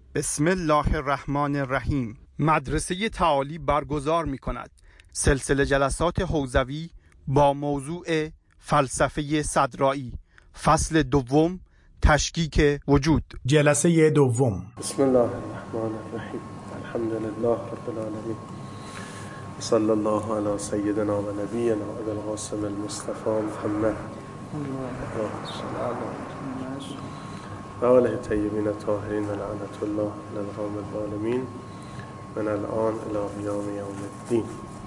بسم الله الرحمن الرحیم. مدرسه تعالی برگزار می کند سلسله جلسات حوزوی با موضوع فلسفه صدرائی، فصل دوم، تشکیک وجود. جلسه دوم. بسم الله الرحمن الرحیم. الحمد لله رب العالمین. صلی الله علی سیدنا و نبینا ابی القاسم المصطفى محمد و آله طیبین الطاهرین و لعنت الله علی القوم الظالمین من الان الی یوم الدین.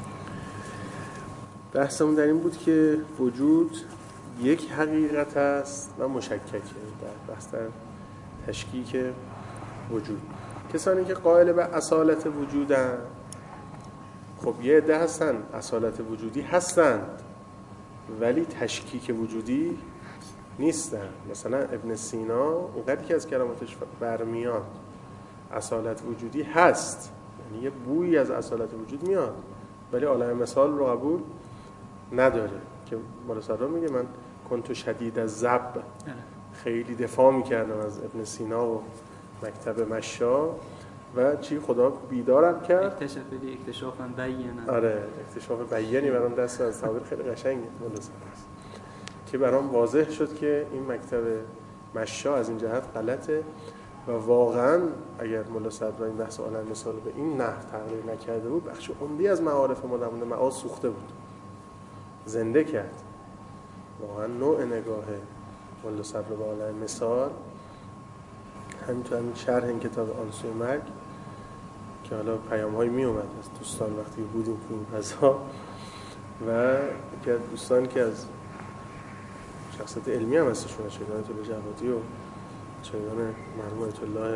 بحثمون در این بود که وجود یک حقیقت است و مشککه. در بحث تشکیک وجود، کسانی که قائل به اصالت وجودن، خب یه عده هستن اصالت وجودی هستند ولی تشکیک وجودی نیستن. مثلا ابن سینا اونقدری که از کلماتش برمیاد اصالت وجودی هست، یعنی یه بویی از اصالت وجود میاد، ولی عالم مثال رو قبول نداره. که مولا صدرا میگه من کنتو شدید از زب، خیلی دفاع میکردم از ابن سینا و مکتب مشا و چی خدا بیدارم کرد. اکتشافاً بیانه. آره، اکتشاف بیانی برام دست از تعبیر خیلی قشنگه مولا صدرا، که برام واضح شد که این مکتب مشا از این جهت غلطه و واقعا اگر مولا صدرا این بحث عالم مثال به این نحو تغییر نکرده بود، بخش عمدی از معارف ما در مورد معاد سوخته بود، زنده کرد. واقعا نوع نگاه مولا صدرا به عالم مثال همینطور همین شرح این کتاب آن سوی مرگ که حالا پیام‌هایی می اومد از دوستان وقتی بودیم تو این فضا و که دوستان که از شخصیت علمی هم هستشون، شیطان آیت الله جوادی و شیطان مرحوم آیت الله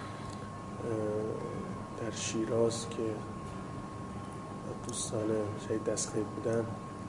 در شیراز که دوستان شهید دستخیل بودن،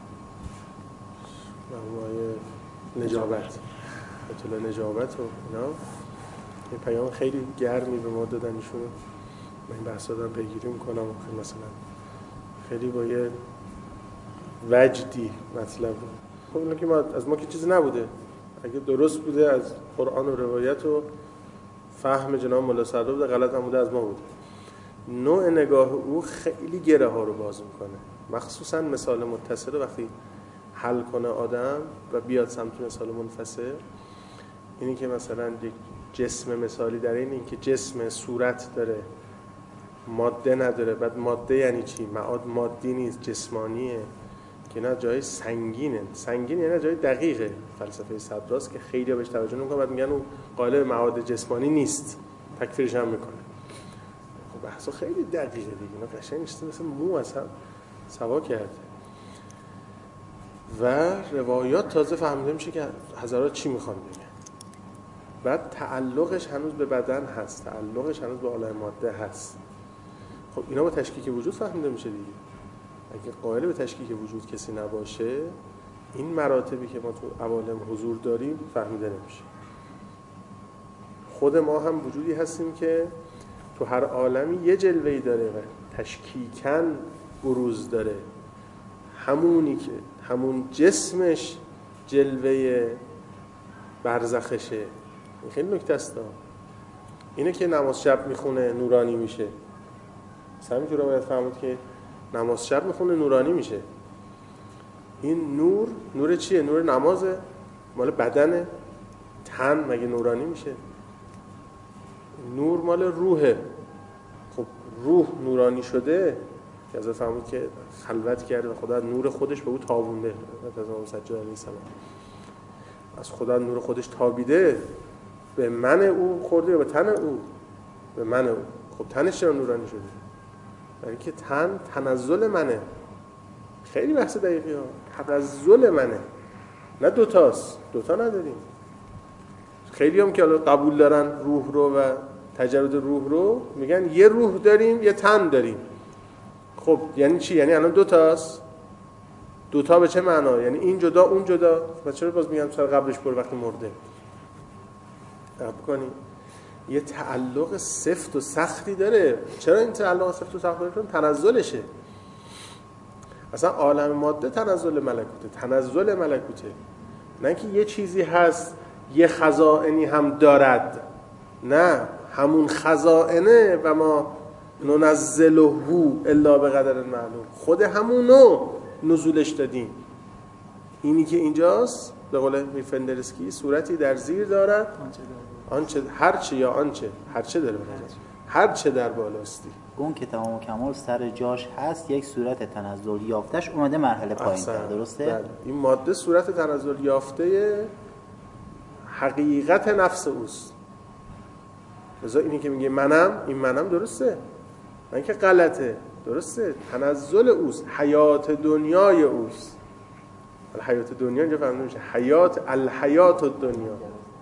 مرحوم آیه نجابت، آیت الله نجابت و اینا، یه پیام خیلی گرمی به ما دادن ایشون. من این بحثا دارم پیگیری میکنم و مثلا خیلی با یه وجدی مطلب بود. خب اینو که از ما که چیزی نبوده، اگه درست بوده از قرآن و روایت و فهم جناب مولا صدرا بوده، غلط هم بوده از ما بوده. نوع نگاه او خیلی گره ها رو باز میکنه، مخصوصا مثال متصل وقتی حل کنه آدم و بیاد سمت مثال منفصل. اینی که مثلا یک جسم مثالی در این که جسم صورت داره ماده نداره، بعد ماده یعنی چی؟ معاد مادی نیست، جسمانیه، که نه جای سنگینه. سنگین یعنی جای دقیقه. فلسفه صدراست که خیلی بهش توجه نمیکنه، بعد میگن اون قائل معاد جسمانی نیست، تکفیرش هم میکنه. خب بحثا خیلی دقیقه دیگه، اینا قشنگ نشسته مثل مو اصلا سوا کرده و روایات تازه فهمیده میشه که حضرات چی میخوان بگن. بعد تعلقش هنوز به بدن هست، تعلقش هنوز به عالم ماده هست. خب اینا با تشکیک وجود فهمیده میشه دیگه. اگه قائل به تشکیک وجود کسی نباشه، این مراتبی که ما تو عوالم حضور داریم فهمیده نمیشه. خود ما هم وجودی هستیم که تو هر عالمی یه جلوه‌ای داره و تشکیکاً بروز داره، همونی که همون جسمش جلوه برزخشه. این خیلی نکته است. اینه که نماز شب میخونه نورانی میشه. سمی که رو باید فهمید که نماز شب میخونه نورانی میشه. این نور چیه؟ نور نمازه، مال بدنه. تن مگه نورانی میشه؟ نور مال روحه. خب روح نورانی شده که از فهمید که خلوت کرده و خدا نور خودش به او تابونده. از امام سجاد علیه السلام از خدا نور خودش تابیده، به من او خورده یا به تن او؟ به من او. خب تنش چرا نورانی شده؟ برای که تن تنزل منه. خیلی بحث دقیقی ها. تنزل منه، نه دوتاست. دوتا نداریم. خیلی هم که قبول دارن روح رو و تجرد روح رو، میگن یه روح داریم یه تن داریم. خب یعنی چی؟ یعنی الان دوتاست. دوتا به چه معنا؟ یعنی این جدا اون جدا. و چرا باز میگن سر قبلش برو وقتی مرده؟ قبول کنی یه تعلق سفت و سختی داره. چرا این تعلق سفت و سخت داره؟ چون تنزلشه. اصلا عالم ماده تنزل ملکوته. نه که یه چیزی هست یه خزائنی هم دارد، نه، همون خزائنه و ما ننزله الا به قدر معلوم، خود همونو نزولش دادیم. اینی که اینجاست به قول میفندرسکی صورتی در زیر دارد آنچه هرچه یا آنچه هرچه داره هرچه در بالاستی. اون که تمام و کمال سر جاش هست، یک صورت تنزل یافتش اومده مرحله پایین‌تر، درسته؟ بله. این ماده صورت تنزل یافته حقیقت نفس اوست. لذا اینی که میگه منم، این منم درسته، من که غلطه، درسته، تنزل اوست، حیات دنیای اوست. حیات دنیا اینجا فهمیده میشه حیات الحیات الدنیا،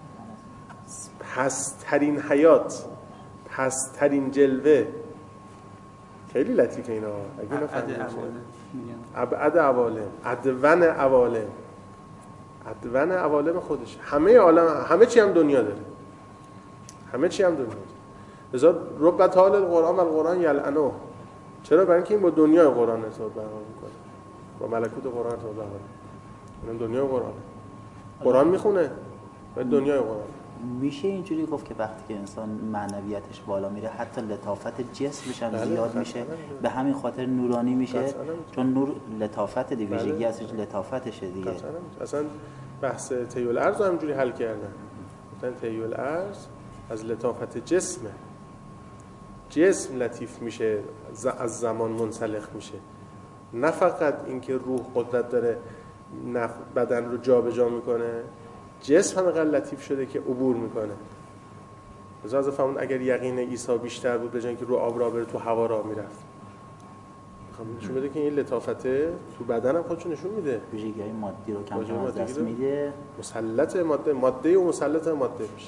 پسترین حیات، پسترین جلوه. خیلی لطیفه اینا. اگه اینا فهمیده ابعد عوالم، ادون عوالم، ادون عوالم خودش، همه عالم، همه چی هم دنیا داره، همه چی هم دنیا داره. لذا رب طال القرآن و القرآن یلعنه. چرا؟ برای اینکه این با دنیای قرآن ارتباط برقرار میکنه، با ملکوت قرآن ارتباط برقرار میکنه. این دنیای قرآن میخونه و دنیای قرآن. میشه اینجوری گفت که وقتی که انسان معنویتش بالا میره حتی لطافت جسمش هم زیاد میشه، به همین خاطر نورانی میشه، چون نور لطافت دیگه، ویژگی ازش لطافتشه دیگه. اصلا بحث طی الارض رو همینجوری حل کردن. گفتن طی الارض از لطافت جسمه، جسم لطیف میشه، از زمان منسلخ میشه، نه فقط اینکه روح قدرت داره بدن رو جابجا میکنه، جسم هم اینقدر لطیف شده که عبور میکنه. لذا فهمون اگر یقین عیسی بیشتر بود به جای اینکه رو آب را بره تو هوا را میرفت. نشون بده که این لطافت تو بدن هم خودشو نشون میده، ویژگی‌های مادی رو کم کم از دست میده، مسلط ماده و مسلط ماده میشه،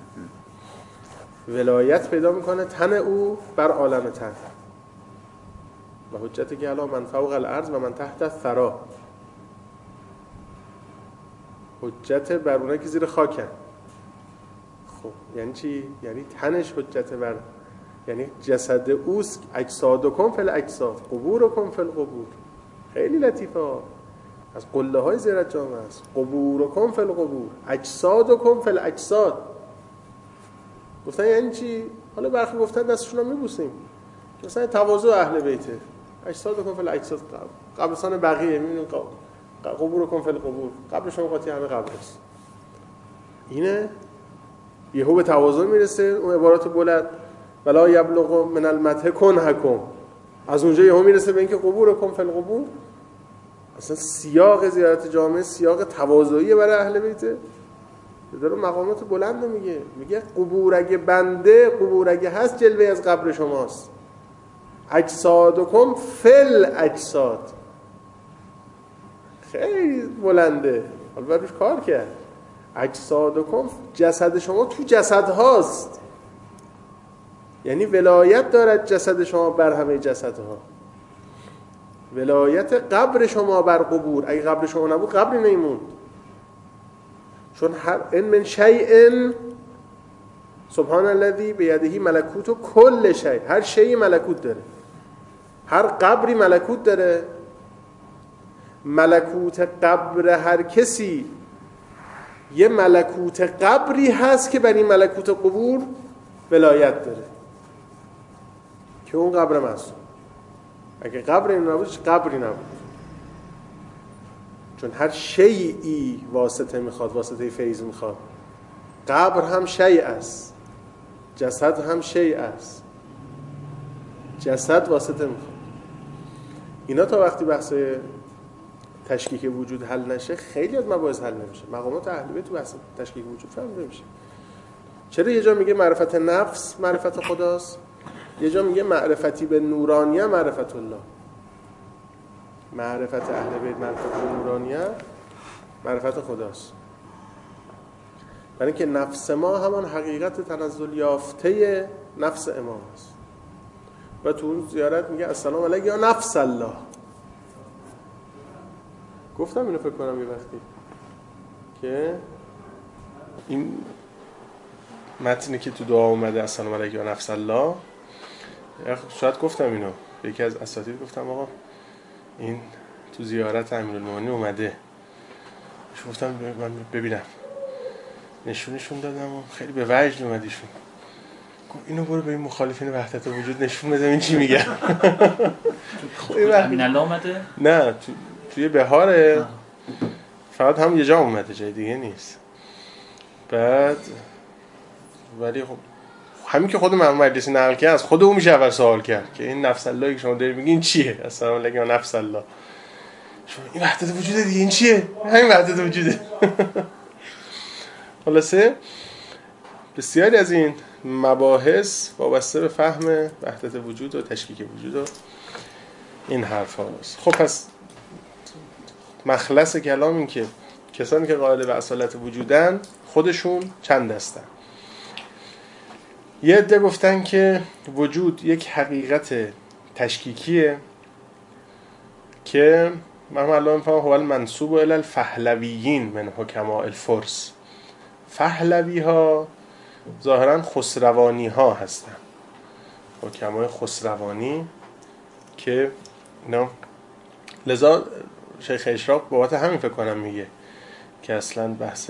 ولایت پیدا میکنه تن او بر عالم تن و حجت که الا من فوق الارض و من تحت الثری، حجت بر اونایی که زیر خاکن. خب یعنی چی؟ یعنی تنش حجت بر، یعنی جسد اوست، اجسادکم فی الاجساد قبورکم فی القبور. خیلی لطیفه ها، از قله های زیرت جامعه است. قبورکم فی القبور، اجسادکم فی الاجساد. گفتن یعنی چی؟ حالا برخی گفتن دستشون رو میبوسیم، مثلا تواضع اهل بیته، اجسادکم فی الاجساد، قبرستان بقیه میبینیم قبورکم فی القبور، قبر شما قاطی همه قبر است. اینه یهو به تواضع میرسه. اون عبارات بلند ولا یبلغ من المدح کنحکم، از اونجا یهو میرسه به اینکه قبورکم فی القبور. اصلا سیاق زیارت جامعه سیاق تواضعی برای اهل بیته، داره مقامات بلند میگه. میگه قبور اگه بنده، قبور اگه هست، جلوه از قبر شماست. اجسادکم فی الاجساد، خیلی بلنده، حالا باید روش کار کرد. اجسادکم، جسد شما تو جسد هاست، یعنی ولایت دارد جسد شما بر همه جسدها. ولایت قبر شما بر قبور، اگه قبر شما نبود قبری نیموند. چون هر ان من شیء سبحان الذی بیده ملکوت کل شیء، هر شیء ملکوت داره، هر قبری ملکوت داره. ملکوت قبر هر کسی یه ملکوت قبری هست که بر این ملکوت قبور ولایت داره، که اون قبر معصوم. اگه قبر این نبود قبری نبود، چون هر شیئی واسطه میخواد، واسطه فیض میخواد. قبر هم شیء است، جسد هم شیء است، جسد واسطه میخواد. اینا تا وقتی بحث تشکیک وجود حل نشه خیلی از مباحث حل نمیشه. مقامات اهل بیت تو بحث تشکیک وجود فهمیده نمیشه. چرا یه جا میگه معرفت نفس معرفت خداست، یه جا میگه معرفتی به نورانیه معرفت الله. معرفت اهل بیت معرفت به نورانیه معرفت خداست، برای اینکه نفس ما همان حقیقت تنزل یافته نفس امام است. و تو اون زیارت میگه السلام علیک یا نفس الله. گفتم اینو فکر کنم یه وقتی که این متنی که تو دعا اومده السلام علیک یا نفس الله، شاید گفتم اینو به یکی از اساتید، گفتم آقا این تو زیارت امیرالمومنین اومده، گفتم من ببینم، نشونشون دادم و خیلی به وجد اومدیشون. اینو برو به این مخالفین وحدت وجود نشون بده این چی میگن. همین الان اومده؟ نه توی بهاره، فقط هم یه جا اومده، جای دیگه نیست. بعد ولی خب همین که خود محمد مجلسی نقل کرد از خود اون میشه اول سوال کرد که این نفس الله که شما دارید میگین چیه؟ السلام علیکم نفس الله، شما این وحدت وجوده دیگه، این چیه؟ همین وحدت وجوده. خلاصه بسیاری از این مباحث وابسته به فهم وحدت وجود و تشکیک وجود و این حرف هاست. خب پس مخلص کلام این که کسانی که قائل به اصالت وجودن خودشون چند هستن. یه عده گفتن که وجود یک حقیقت تشکیکیه که من الان میفهمم هو المنسوب الی الفهلویین من حکماء الفرس. فهلوی ها ظاهرا خسروانی ها هستن، حکمای خسروانی که اینا، لذا شیخ اشراق بابت همین فکر کنم میگه که اصلا بحث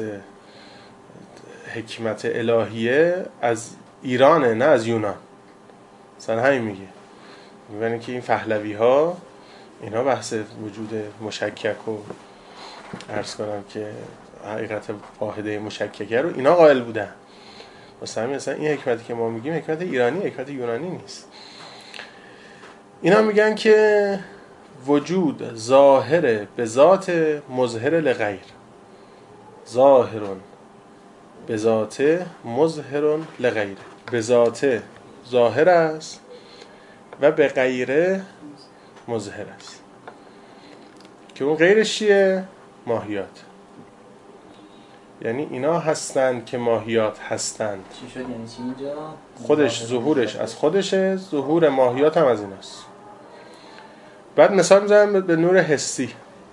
حکمت الهیه از ایرانه نه از یونان، اصلا همین میگه. میگن که این پهلوی ها اینا بحث وجود مشکک و عرض کنم که حقیقت واحده مشککه رو اینا قائل بودن. مثلا این حکمتی که ما میگیم حکمت ایرانی، حکمت یونانی نیست. اینا میگن که وجود ظاهر به ذات مظهر لغیر، ظاهرون به ذات مظهر لغیر، به ذات ظاهر است و به غیر مظهر است که اون غیرش چیه؟ ماهیات. یعنی اینا هستند که ماهیات هستند. چی شد یعنی چی اینجا؟ خودش ظهورش از خودشه، ظهور ماهیات هم از ایناست. بعد مثال میزنم به نور حسی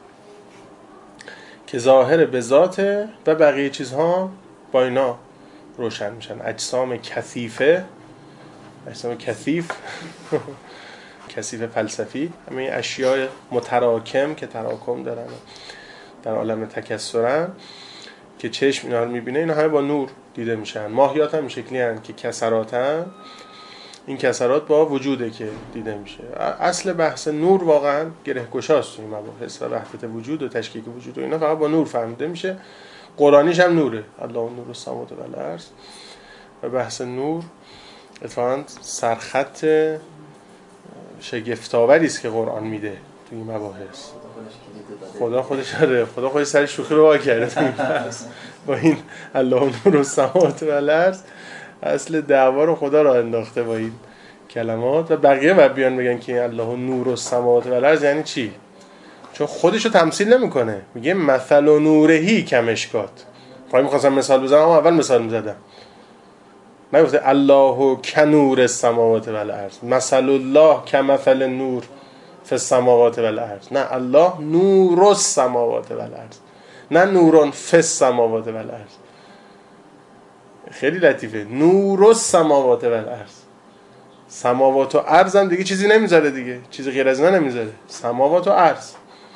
که ظاهر به ذاته و بقیه چیزها با اینا روشن میشن. اجسام کثیفه، اجسام کثیف کثیف فلسفی، همه اشیاء متراکم که تراکم دارن در عالم تکثرن که چشم اینا رو میبینه، اینا همه با نور دیده میشن. ماهیات هم این شکلی هستند که کسراتن، این کسرات با وجوده که دیده میشه. اصل بحث نور واقعا گره‌گشاست توی این مباحث و وحدت وجود و تشکیک وجود و اینا فقط با نور فهمیده میشه. قرآنیش هم نوره، الله نور السماوات و الارض، و بحث نور اتفاقا سرخط شگفت‌آوری است که قرآن میده توی این مباحث. خدا خودش سر شوخی رو وا کرده با این الله نور السماوات و الارض. اصل دعوا رو خدا را انداخته با این کلمات و بقیه بعد بیان بگن که الله نور السماوات و الارض یعنی چی؟ چون خودش رو تمثیل نمیکنه، میگه مثل نورهی کمشکات. پای می‌خواستم مثال بزنم اما اول مثال می‌زدم، نگفته الله کنور السماوات و الارض، مثل الله کمثل نور فی السماوات و الارض. نه، الله نور السماوات و الارض، نه نورون فی السماوات و الارض. خیلی لطیفه، نور السماوات و الارض. سماوات و ارض هم دیگه چیزی نمیذاره، دیگه چیزی غیر از اینا نمیذاره. سماوات و ارض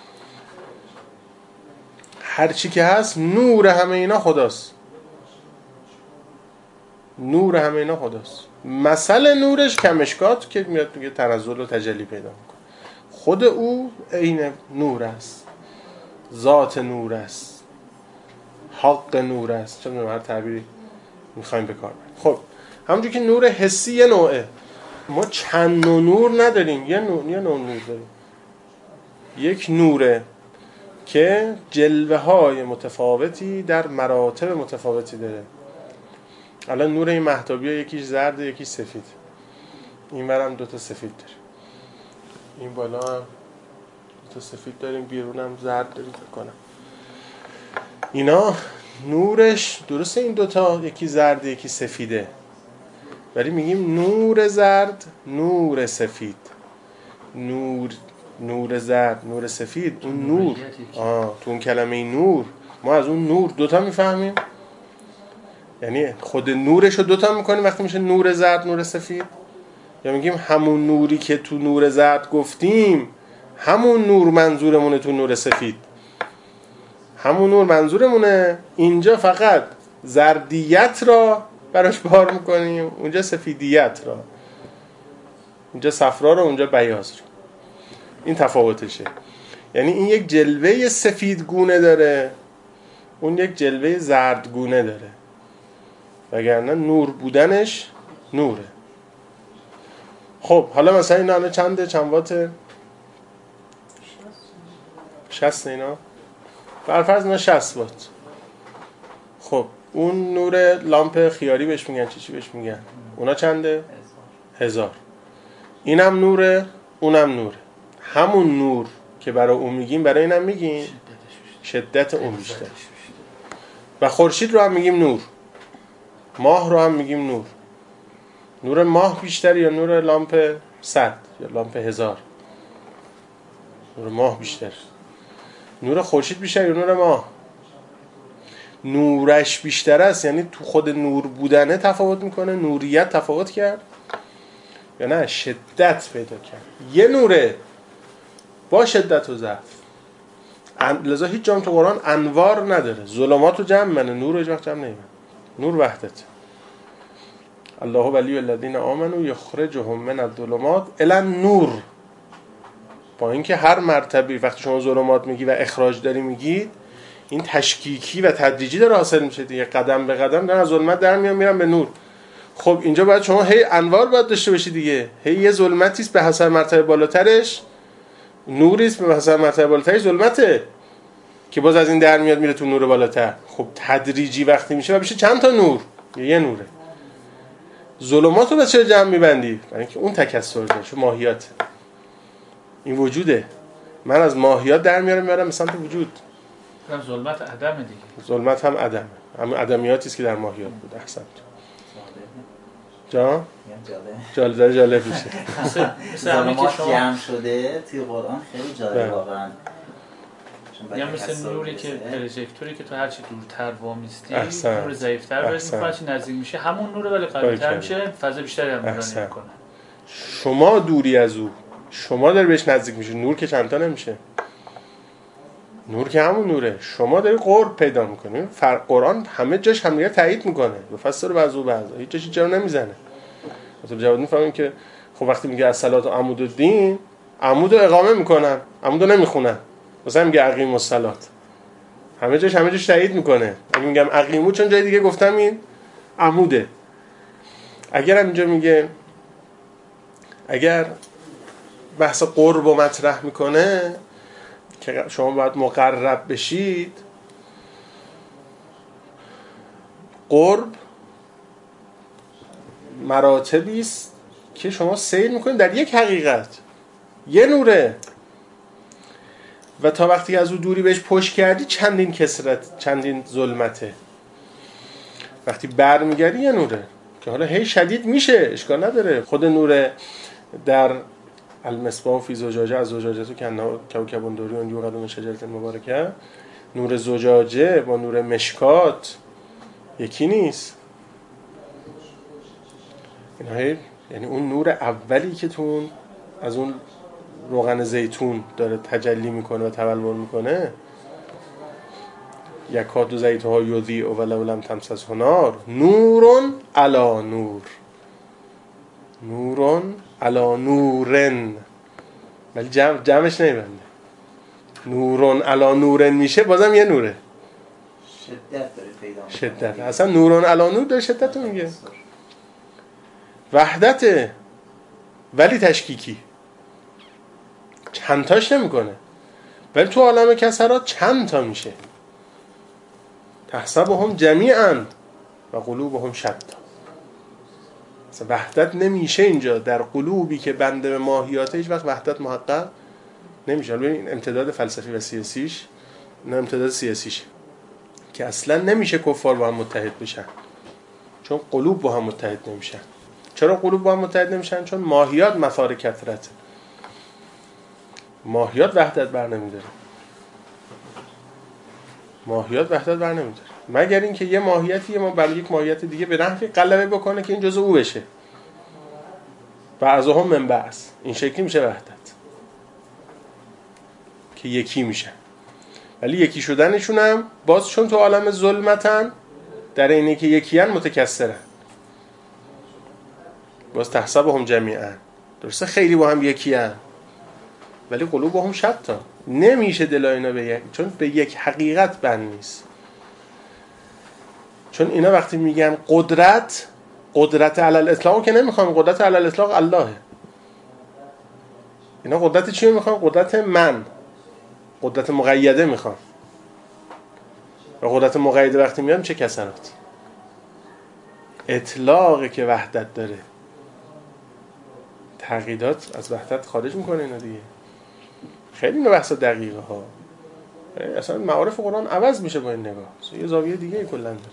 هر چی که هست نور همه اینا خداست. نور همه اینا خداست. مثل نورش کمشکات که میاد میگه تنزل و تجلی پیدا میکنه. خود او عین نور است، ذات نور است، حق نور است. چون هر تعبیری میخوایم بکار بریم. خب همونجور که نور حسی یه نوعه، ما چند نور نداریم، یه نوع نور داریم. یک نوره که جلوه های متفاوتی در مراتب متفاوتی داره. الان نور این مهتابی ها یکیش زرد یکیش سفید، این برم دوتا سفید داریم، این بالا هم دوتا سفید داریم، بیرون هم زرد داریم فکر کنم. اینا نورش درسته این دوتا یکی زرد یکی سفیده، ولی میگیم نور زرد نور سفید، نور زرد نور سفید. اون نور تو اون کلمه نور ما از اون نور دوتا میفهمیم، یعنی خود نورش رو دوتا میکنیم وقتی میشه نور زرد نور سفید، یا میگیم همون نوری که تو نور زرد گفتیم همون نور منظورمونه تو نور سفید، همون نور منظورمونه. اینجا فقط زردیت را براش بار میکنیم، اونجا سفیدیت را، اونجا صفرا رو، اونجا بیاض رو. این تفاوتشه. یعنی این یک جلوه سفیدگونه داره، اون یک جلوه زردگونه داره، وگرنه نور بودنش نوره. خب حالا مثلا اینا الان چند واته؟ 60 اینا؟ برفرض اینا 60 وات. خب اون نور لامپ خیاری بهش میگن چی بهش میگن؟ اونا چنده؟ 1000. اینم نوره، اونم نوره. همون نور که برای اون میگیم برای اینم میگیم، شدت اون بیشتر. و خورشید رو هم میگیم نور، ماه رو هم میگیم نور. نور ماه بیشتر یا نور لامپ 100 یا لامپ 1000؟ نور ماه بیشتر. نور خورشید بیشتر یا نور ماه؟ نورش بیشتر است، یعنی تو خود نور بودنه تفاوت میکنه، نوریت تفاوت کرد یا نه شدت پیدا کرد. یه نوره با شدت و ضعف. لذا هیچ جام تو قرآن انوار نداره. ظلمات رو جمع منه، نور رو هیچ وقت جمع نمی‌کنه. نور وحدت. الله ولی الذین آمنوا یخرجهم من الظلمات الی النور. با اینکه هر مرتبه وقتی شما ظلمات میگی و اخراج داری میگید، این تشکیکی و تدریجی داره حاصل میشه دیگه، قدم به قدم دارن از ظلمت در میرن به نور. خب اینجا باید شما هی انوار باید داشته باشی دیگه، هی یه ظلمتی است به حسب مرتبه بالاترش نوری است، به حسب مرتبه بالاترش ظلمته که باز از این در میاد میره تو نور بالاتر. خب تدریجی وقتی میشه و بشه چند تا نور، یه نوره. ظلمات رو به چه جمع میبندی؟ برای اینکه اون تکثر داره، چون ماهیات این وجوده. من از ماهیات در میارم مثلا تو وجود. ظلمت عدم دیگه. ظلمت هم عدمه، همون عدمیاتی است که در ماهیات بود. احسنت. جا؟ جالب میشه. مثل همین که شما جمع شده توی قرآن خیلی جالب واقعا. یا مثل نوری که پروژکتوری که تو هرچی دورتر وامیستی نور ضعیف‌تر برسه، هرچی نزدیک میشه همون نوره ولی قوی‌تر میشه، فضا بیشتری هم نورانی میکنه. شما دوری از او، شما داری بهش نزدیک میشه، نور که چندتا نمیشه. نور که همون نوره، شما داری قرب پیدا میکنی. قرآن همه جاش همدیگه تایید میکنه، بفسر بعضو بعضا، هیچ جاش جا نمیزنه. مثلا جواد میفهمیم که خب وقتی میگه الصلات عمود الدین، عمودو اقامه میکنن، عمودو نمیخونن. مثلا میگه اقیم الصلات، همه جاش تایید میکنه. اگه میگم اقیمو چون جای دیگه گفتم این عموده. اگر هم اینجا میگه، اگر بحث قرب و مطرح میکنه که شما باید مقرب بشید، قرب مراتبی است که شما سیر میکنید در یک حقیقت، یه نوره، و تا وقتی از او دوری بهش پشت کردی چندین کسرت، چندین ظلمته. وقتی برمیگردی یه نوره که حالا هی شدید میشه، اشکال نداره. خود نور در المصباح فی زجاجه از زجاجه تو کنه کوکب دوری اون یوقد من شجره مبارکه، نور زجاجه با نور مشکات یکی نیست. اینا یعنی اون نور اولی که تو از اون روغن زیتون داره تجلی میکنه و تبلور میکنه، یکاد زیتها یضیء ولو لم تمسسه نار نورون علی نور، نورون علی نورن، ولی جمعش نمیبنده. نورون علی نورن میشه بازم یه نوره، شدت داره پیدا میکنه. شدت اصلا نورون علی نور داره شدت رو میگه. وحدته ولی تشکیکی، چند تاش نمیکنه. ولی تو عالم کسرات چند تا میشه. تحسبهم جمیعا و قلوبهم شتا. مثلا وحدت نمیشه اینجا در قلوبی که بنده به ماهیاته، هیچ وقت وحدت محقق نمیشه. ببین امتداد فلسفی و سیاسیش، نه امتداد سیاسیش که اصلا نمیشه کفار با هم متحد بشن، چون قلوب با هم متحد نمیشن. چرا قلوب با هم متحد نمیشن؟ چون ماهیات مثار کثرت، ماهیات وحدت بر نمیداره. ماهیات وحدت بر نمیداره مگر اینکه یه ماهیتی ما بر یک ماهیت دیگه به نحوی غلبه بکنه که این جزء او بشه. بعضهم من بعض، این شکلی میشه وحدت که یکی میشه. ولی یکی شدنشون هم باز چون تو عالم ظلمتن، در اینه که یکیان متکثرن. باز تحسبهم جمیعا، درسته خیلی با هم یکی هن ولی قلوبهم شتى. نمیشه دل اینا به یک، چون به یک حقیقت بند نیست. چون اینا وقتی میگن قدرت علی الاطلاق که نمیخوان، قدرت علی الاطلاق اللهه. اینا قدرت چی میخوان؟ قدرت من، قدرت مقیده میخوان. و قدرت مقیده وقتی میاد چه کسرات؟ اطلاقی که وحدت داره. تعقیدات از وحدت خارج میکنه اینا دیگه. خیلی اینو بحث دقیقه ها. اصلا معارف قرآن عوض میشه با این نگاه. یه زاویه دیگه کلا داره.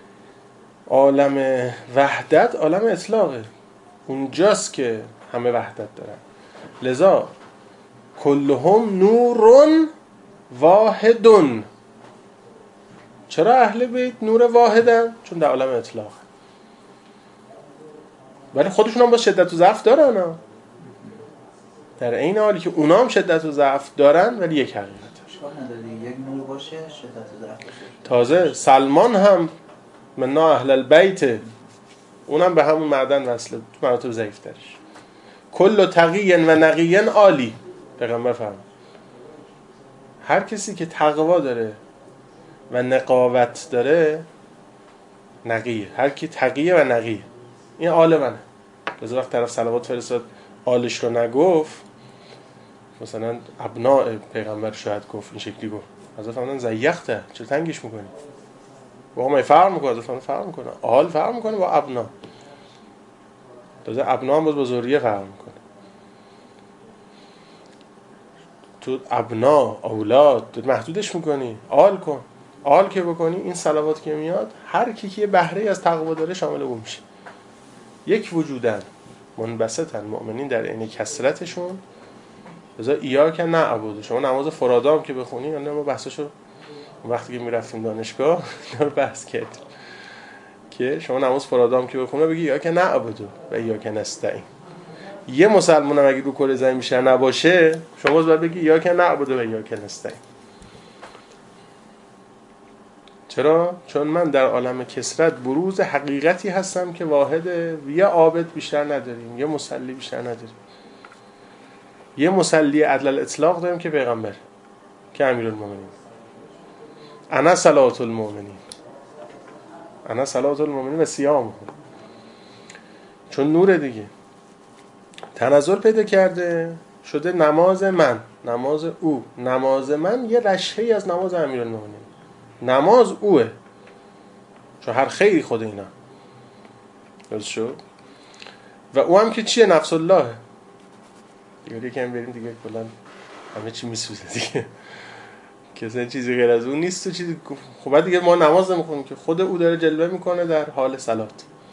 عالم وحدت عالم اطلاقه. اونجاست که همه وحدت دارن. لذا کلهم نورون واحدون. چرا اهل بیت نور واحدن؟ چون در عالم اطلاق. ولی خودشون هم با شدت و ضعف دارن ها. در این حالی که اونا هم شدت و ضعف دارن ولی یک حقیقت. اشکال نداره یک نور باشه شدت و ضعف باشه. تازه سلمان هم من اهل البیت، اونم به همون معدن وصله، تو مراتب ضعیف ترش. کل تقی و نقی عالی. پیغمبر فرمود هر کسی که تقوا داره و نقاوت داره نقیه. هر کی تقیه و نقیه این آل منه. لذا وقت طرف صلوات فرستاد آلش رو نگفت، مثلا ابناء پیغمبر شاید گفت این شکلی گفت حضرت فرمودن زیخته، چرا تنگش میکنی؟ با ما فرق میکنه. حضرت فرمودن فرق میکنه، آل فرق میکنه با ابنا. لذا ابنا هم باز با ذریه فرق میکنه. تو ابنا اولاد محدودش میکنی، آل کن. آل که بکنی این صلوات که میاد هر کی که بهره از تقوا داره شامل اون میشه. یک وجودن منبسطن مؤمنین در عین کثرتشون. لذا ایاک نعبد. شما نماز فرادام که بخونی، یعنی ما بحثشو وقتی که میرفتیم دانشگاه رو بحث کردیم که شما نماز فرادام که بخونی بگی ایاک نعبد و ایاک نستعین. یه مسلمان هم اگه رو کره زمین بیشتر نباشه شما باید بگی ایاک نعبد و ایاک نستعین. چرا؟ چون من در عالم کثرت بروز حقیقتی هستم که واحده. یه عابد بیشتر نداریم، یه مصلی بیشتر نداریم. یه مصلی عدل الاطلاق داریم که پیغمبر، که امیرالمومنین. انا صلات المؤمنین، انا صلات المؤمنین و صیامهم. چون نور دیگه تنزل پیدا کرده شده نماز من، نماز او. نماز من یه رشحه‌ای از نماز امیرالمومنین. نماز اوه، چون هر خیری خود اینا. درست شد؟ و او هم که چیه؟ نفس الله. دیگه که هم بریم دیگه کلا همه چی میسوزه دیگه. کسی چیزی غیر از اون نیست و چیزی. خب دیگه ما نماز نمیخونیم که خود او داره جلوه میکنه در حال صلات.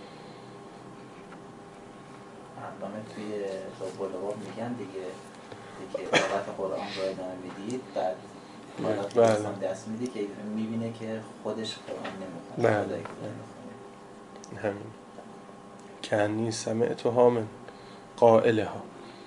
همه توی بلواب میگن دیگه قرائت قرآن رو ادامه میدید بعد حالات دست میدی که میبینه که خودش قرآن نمیخونه. همین کنی سمعتها من قائلها.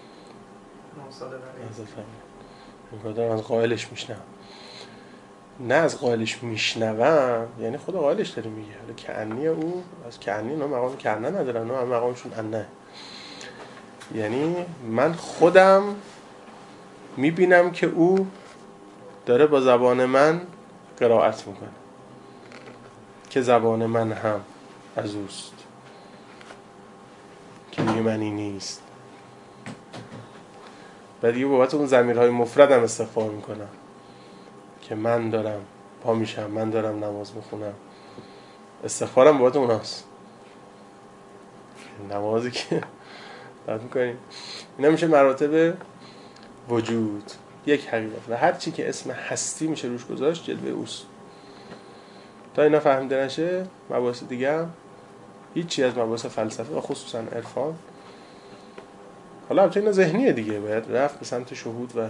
من از قائلش میشنم، نه از قائلش میشنوم، یعنی خدا قائلش داره میگه. کنی او از کنی اینا مقام کنه ندارن، اینا مقامشون انه. یعنی من خودم میبینم که او داره با زبان من قرائت میکنه که زبان من هم از اوست، که دیگه منی نیست. و دیگه بابت اون ضمیرهای مفرد هم استغفار میکنم که من دارم پا میشم، من دارم نماز میخونم. استغفارم بابت اوناست. نمازی که دارم میکنیم اینا میشه مراتب وجود، یک حقیقت. و هر چی که اسم هستی میشه روش گذاشت جلوه اوست. تا اینا فهمیده نشه مباحث دیگه هم هیچی از مباحث فلسفه و خصوصا عرفان، حالا البته اینا ذهنیه دیگه، باید رفت به سمت شهود و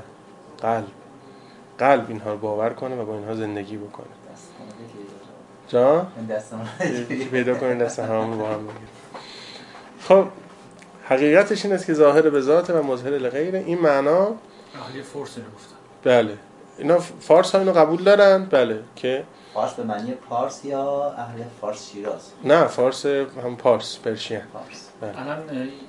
قلب اینها رو باور کنه و با اینها زندگی بکنه. جا؟ پیدا کنه دست همون با هم بگیر. خب حقیقتش این است که ظاهر به ذات و مظهر لغیره. این معنا اهلی فارس رو گفتن. بله اینا فارس ها اینو قبول دارن. بله که فارس به معنی پارس یا اهل فارس شیراز؟ نه فارس هم پارس، پرشین. فارس. الان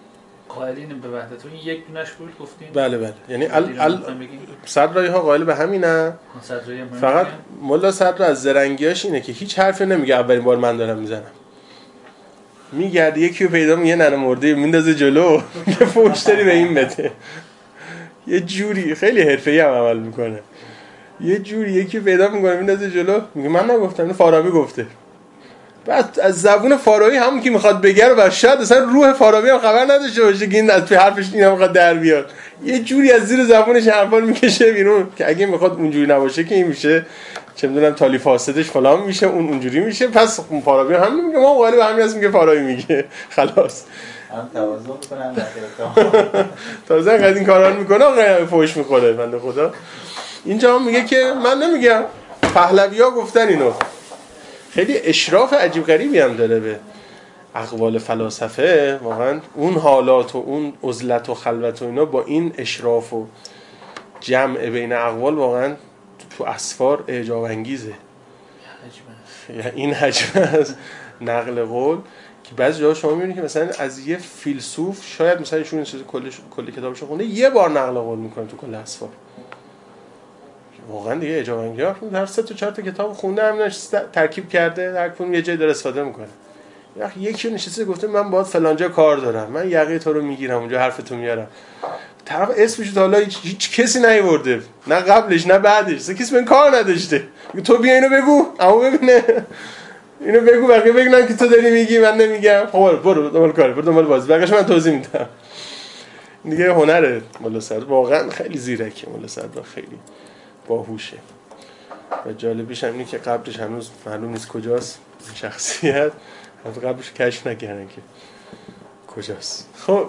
قائلین به وحدت این یک دونش بود گفتین؟ بله یعنی صدرایی‌ها قائل به همینن. فقط ملا صدر از زرنگیاش اینه که هیچ حرفی نمیگه اولین بار من دارم میزنم، میگرده یکی رو پیدا میگه ننه مرده میندازه جلو میگه فوشتری به این بده. یه جوری خیلی حرفه‌ای هم عمل میکنه، یه جوری یکی پیدا میکنه میندازه جلو میگه من نگفتم، اینو فارابی گفته. بعد از زبون فارابی همون که میخواد بگه رو شاید اصلا روح فارابی هم خبر نداشته باشه که این از حرفش اینا میخواد در بیاد، یه جوری از زیر زبونش حرفا رو میکشه بیرون که اگه میخواد اونجوری نباشه که این میشه چه میدونم تالی فاسدش فلان میشه، اون اونجوری میشه. پس فارابی هم میگه ما قائل به همین هستیم که فارابی میگه، خلاص هم توازن میکنم در تازه قد این کارا رو میکنه آقا فوش میخوره بنده خدا. اینجا هم میگه که من نمیگم، پهلوی‌ها گفتن اینو. خیلی اشراف عجیب غریبی هم داره به اقوال فلاسفه، واقعا اون حالات و اون عزلت و خلوت و اینا با این اشراف و جمع بین اقوال واقعا تو اسفار اعجاب انگیزه. این حجم از نقل قول که بعضی جاها شما میبینید که مثلا از یه فیلسوف شاید مثلا ایشون کلی کتابشو خونده یه بار نقل قول میکنه تو کل اسفار، واقعا دیگه اعجاب انگیز. هر 3 تا 4 تا کتاب خونده همینش ترکیب کرده، هر کدوم یه جای داره استفاده میکنه. یکی نشسته گفته من باید فلانجا کار دارم، من یقه تو رو میگیرم اونجا حرفتو میارم، طرف اسمش تا حالا هیچ کسی نیورده، نه قبلش نه بعدش، کسی من کار نداشته، تو بیا اینو بگو اما ببینه اینو بگو بقیه بگن که تو داری میگی من نمیگم، خب برو دنبال کار، برو دنبال بازی، بقیه‌اش من توضیح میدم. دیگه هنره ملا صدر، واقعا خیلی زیرکه ملا صدر، خیلی باهوشه. و جالبیش هم اینه که قبلش هنوز معلوم نیست کجاست شخصیت، از قبلش کشف نکردن که کجاست. خب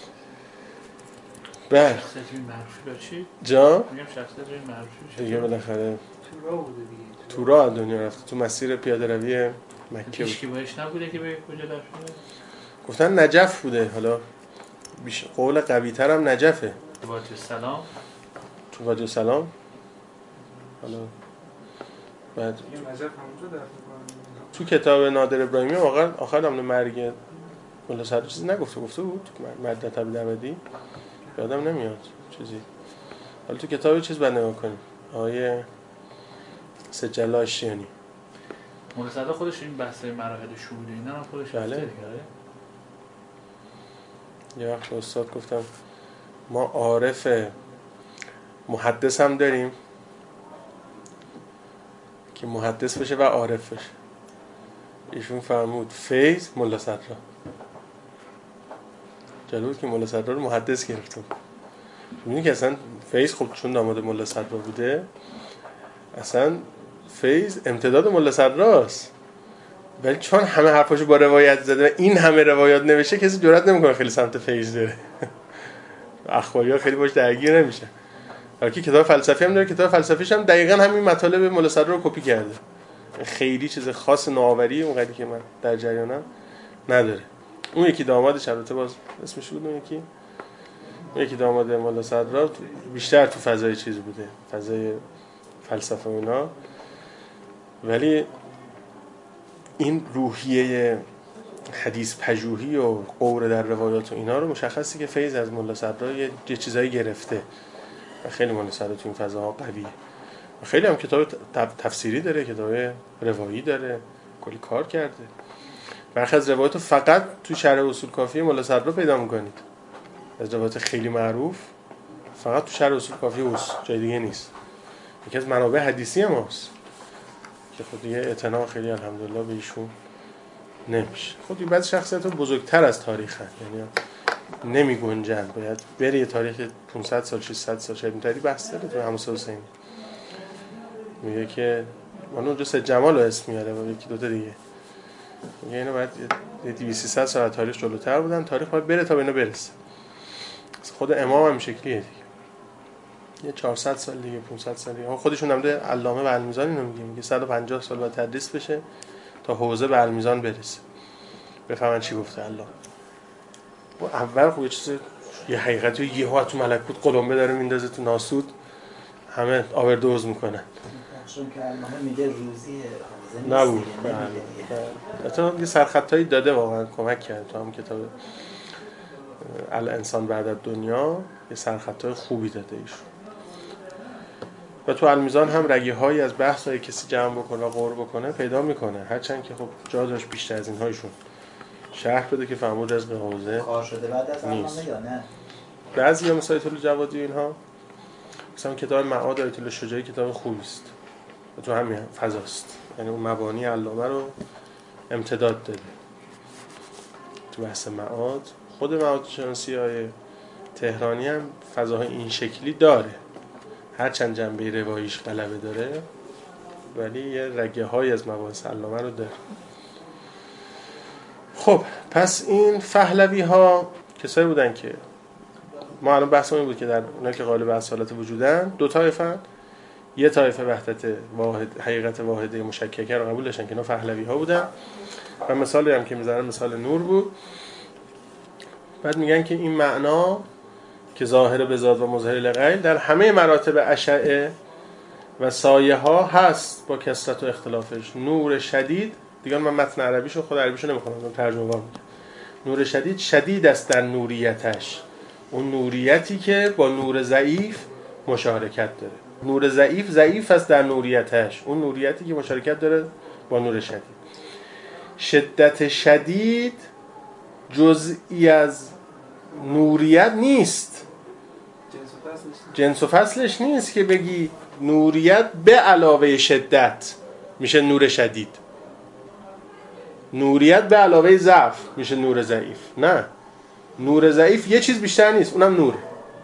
بله جا میگم شخصیت روی معروفی دیگه بالاخره تو راه دنیا رفته، تو مسیر پیاده روی مکه بود. هیچکی باش نبوده که به کجا رفته؟ گفتن نجف بوده، حالا قول قوی تر هم نجفه. تو وادی السلام، تو وادی السلام حالا بعد تو کتاب نادر ابراهیمی واقعا آخر هم مرگ ملا صدر چیزی گفته بود مرد طبیل ابدی یادم نمیاد چیزی. حالا تو کتاب چیز بعد نگاه کنیم آیه سجل آشیانی ملا صدر خودش این بحث مراحل شهود اینا هم خودش بله. دیگه. یه وقت استاد گفتم ما عارف محدث هم داریم که محدث بشه و عارف بشه. ایشون فرمود فیض ملا صدر. جالب که ملا صدر رو محدث گرفتم. می‌بینی که اصلا فیض خب چون داماد ملا صدر بوده، اصلا فیض امتداد ملا صدراست، ولی چون همه حرفاشو با روایت زده و این همه روایات نوشته کسی جرئت نمیکنه خیلی سمت فیض بره. اخباری‌ها خیلی باش درگیر نمیشن. البته کتاب فلسفی هم داره، کتاب فلسفیش هم دقیقاً همین مطالب ملا صدر رو کپی کرده. خیلی چیز خاص نوآوری اونقدری که من در جریانم نداره. اون یکی دامادش البته باز اسمش بود، اون یکی داماد ملا صدر بیشتر تو فضای چیز بوده، فضای فلسفه و اینا، ولی این روحیه حدیث پژوهی و قور در روایات و اینا رو مشخصی که فیض از ملا صدر یه چیزایی گرفته و خیلی ملا صدر تو این فضاها قویه. خیلی هم کتاب تفسیری داره، کتاب روایی داره، کلی کار کرده. برخی از روایات فقط تو شرح اصول کافی ملا صدر رو پیدا می‌کنید. از روایات خیلی معروف فقط تو شرح اصول کافی جای دیگه نیست. یکی از منابع حدیثی هم هست که خود دیگه اعتنا خیلی الحمدلله به ایشون نمیشه. خود این بعض شخصیت‌ها بزرگتر از تاریخ هست، یعنی نمی گنجن، باید بری تاریخ 500 سال 600 سال شاید اینطوری بحث داره. تو حماسه حسینی میگه که من اونجا سید جمال رو اسم میاره و یکی دوتا دیگه میگه اینا باید 200 سال تاریخ جلوتر بودن، تاریخ باید بره تا به اینا برسه. خود امام هم شکلیه دیگه، یه 400 سال دیگه 500 سال دیگه. خودشون هم ده علامه و المیزان اینو میگه 150 سال باید تدریس بشه تا حوزه به المیزان برسه بفهمن چی گفته الله. و اول خب یه چیز یه حقیقتی یهو تو ملکوت قلمبه داره میندازه تو ناسود، همه آوردوز میکنن. چون که علامه میگه روزی نبود. حتی یه سرخطایی داده واقعا کمک کرد تو هم کتاب الانسان بعد از دنیا یه سرخطای خوبی داده ایشون. و تو المیزان هم رگه‌هایی از بحث‌های کسی جمع بکنه و غور بکنه پیدا میکنه، هرچند که خب جا داشت بیشتر از اینهایشون شرح بده که فرمود رزق حوزه کار شده بعد از نیست. یا نه؟ بعضی مثل آیت الله جوادی اینها مثلا کتاب معاد آیت الله شجاعی کتاب خوبی است و تو همین فضاست، یعنی اون مبانی علامه رو امتداد داده تو بحث معاد. خود معاد شناسی های تهرانی هم فضاهای این شکلی داره، هرچند جنبه رواییش غلبه داره ولی یه رگه های از مباحث علامه رو داره. خب پس این پهلوی ها کسایی بودن که ما الان بحثمون بود که در اونها که قالب اصالت وجودن دو طایفه، یه طایفه وحدت واحد حقیقت واحده مشککه رو قبول داشتن که اینا پهلوی ها بودن و مثالی هم که میذارن مثال نور بود. بعد میگن که این معنا که ظاهر به ذات و مظهر لغیر در همه مراتب اشعه و سایه ها هست با کثرت و اختلافش. نور شدید دیگه من متن عربیشو خود عربیشو نمیخونم، ترجمه وار میگم. نور شدید شدید است در نوریتش، اون نوریتی که با نور ضعیف مشارکت داره. نور ضعیف ضعیف است در نوریتش، اون نوریتی که مشارکت داره با نور شدید. شدت شدید جزئی از نوریت نیست، جنس و فصلش نیست که بگی نوریت به علاوه شدت میشه نور شدید، نوریت به علاوه ضعف میشه نور ضعیف. نه، نور ضعیف یه چیز بیشتر نیست، اونم نوره.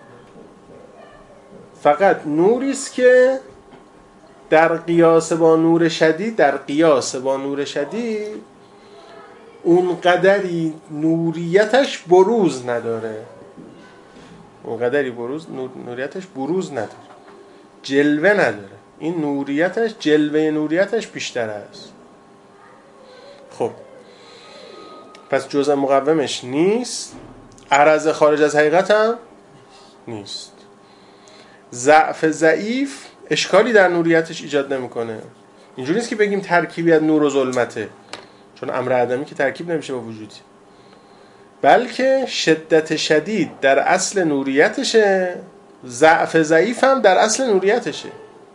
فقط نوری است که در قیاس با نور شدید اون قدری نوریتش بروز نداره، نوریتش بروز نداره، جلوه نداره. این جلوه نوریتش بیشتر است. خب پس جزء مقومش نیست، عرض خارج از حقیقت هم نیست. ضعف ضعیف اشکالی در نوریتش ایجاد نمیکنه. اینجوری نیست که بگیم ترکیبی از نور و ظلمته، چون امر عدمی که ترکیب نمیشه با وجودی، بلکه شدت شدید در اصل نوریتشه، ضعف ضعیف هم در اصل نوریتشه.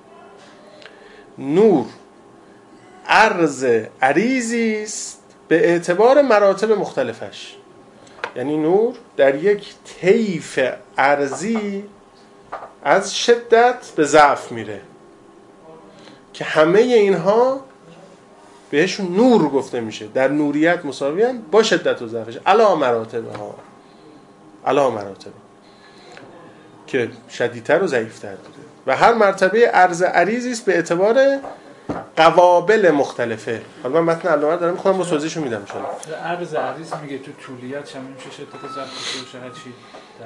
نور عرض عریضی است به اعتبار مراتب مختلفش، یعنی نور در یک طیف عرضی از شدت به ضعف میره که همه اینها بهشون نور گفته میشه، در نوریت مساویان با شدت و ضعفش، علا مراتب که شدیدتر و ضعیفتر داره و هر مرتبه عرض عریضی است به اعتبار قوابل مختلفه. حالا من متن علامه دارم میخونم با توضیحشو میدم ان شاء الله. عرض عریض میگه تو طولیت چه میشه شدت ضعف باشه، هر چی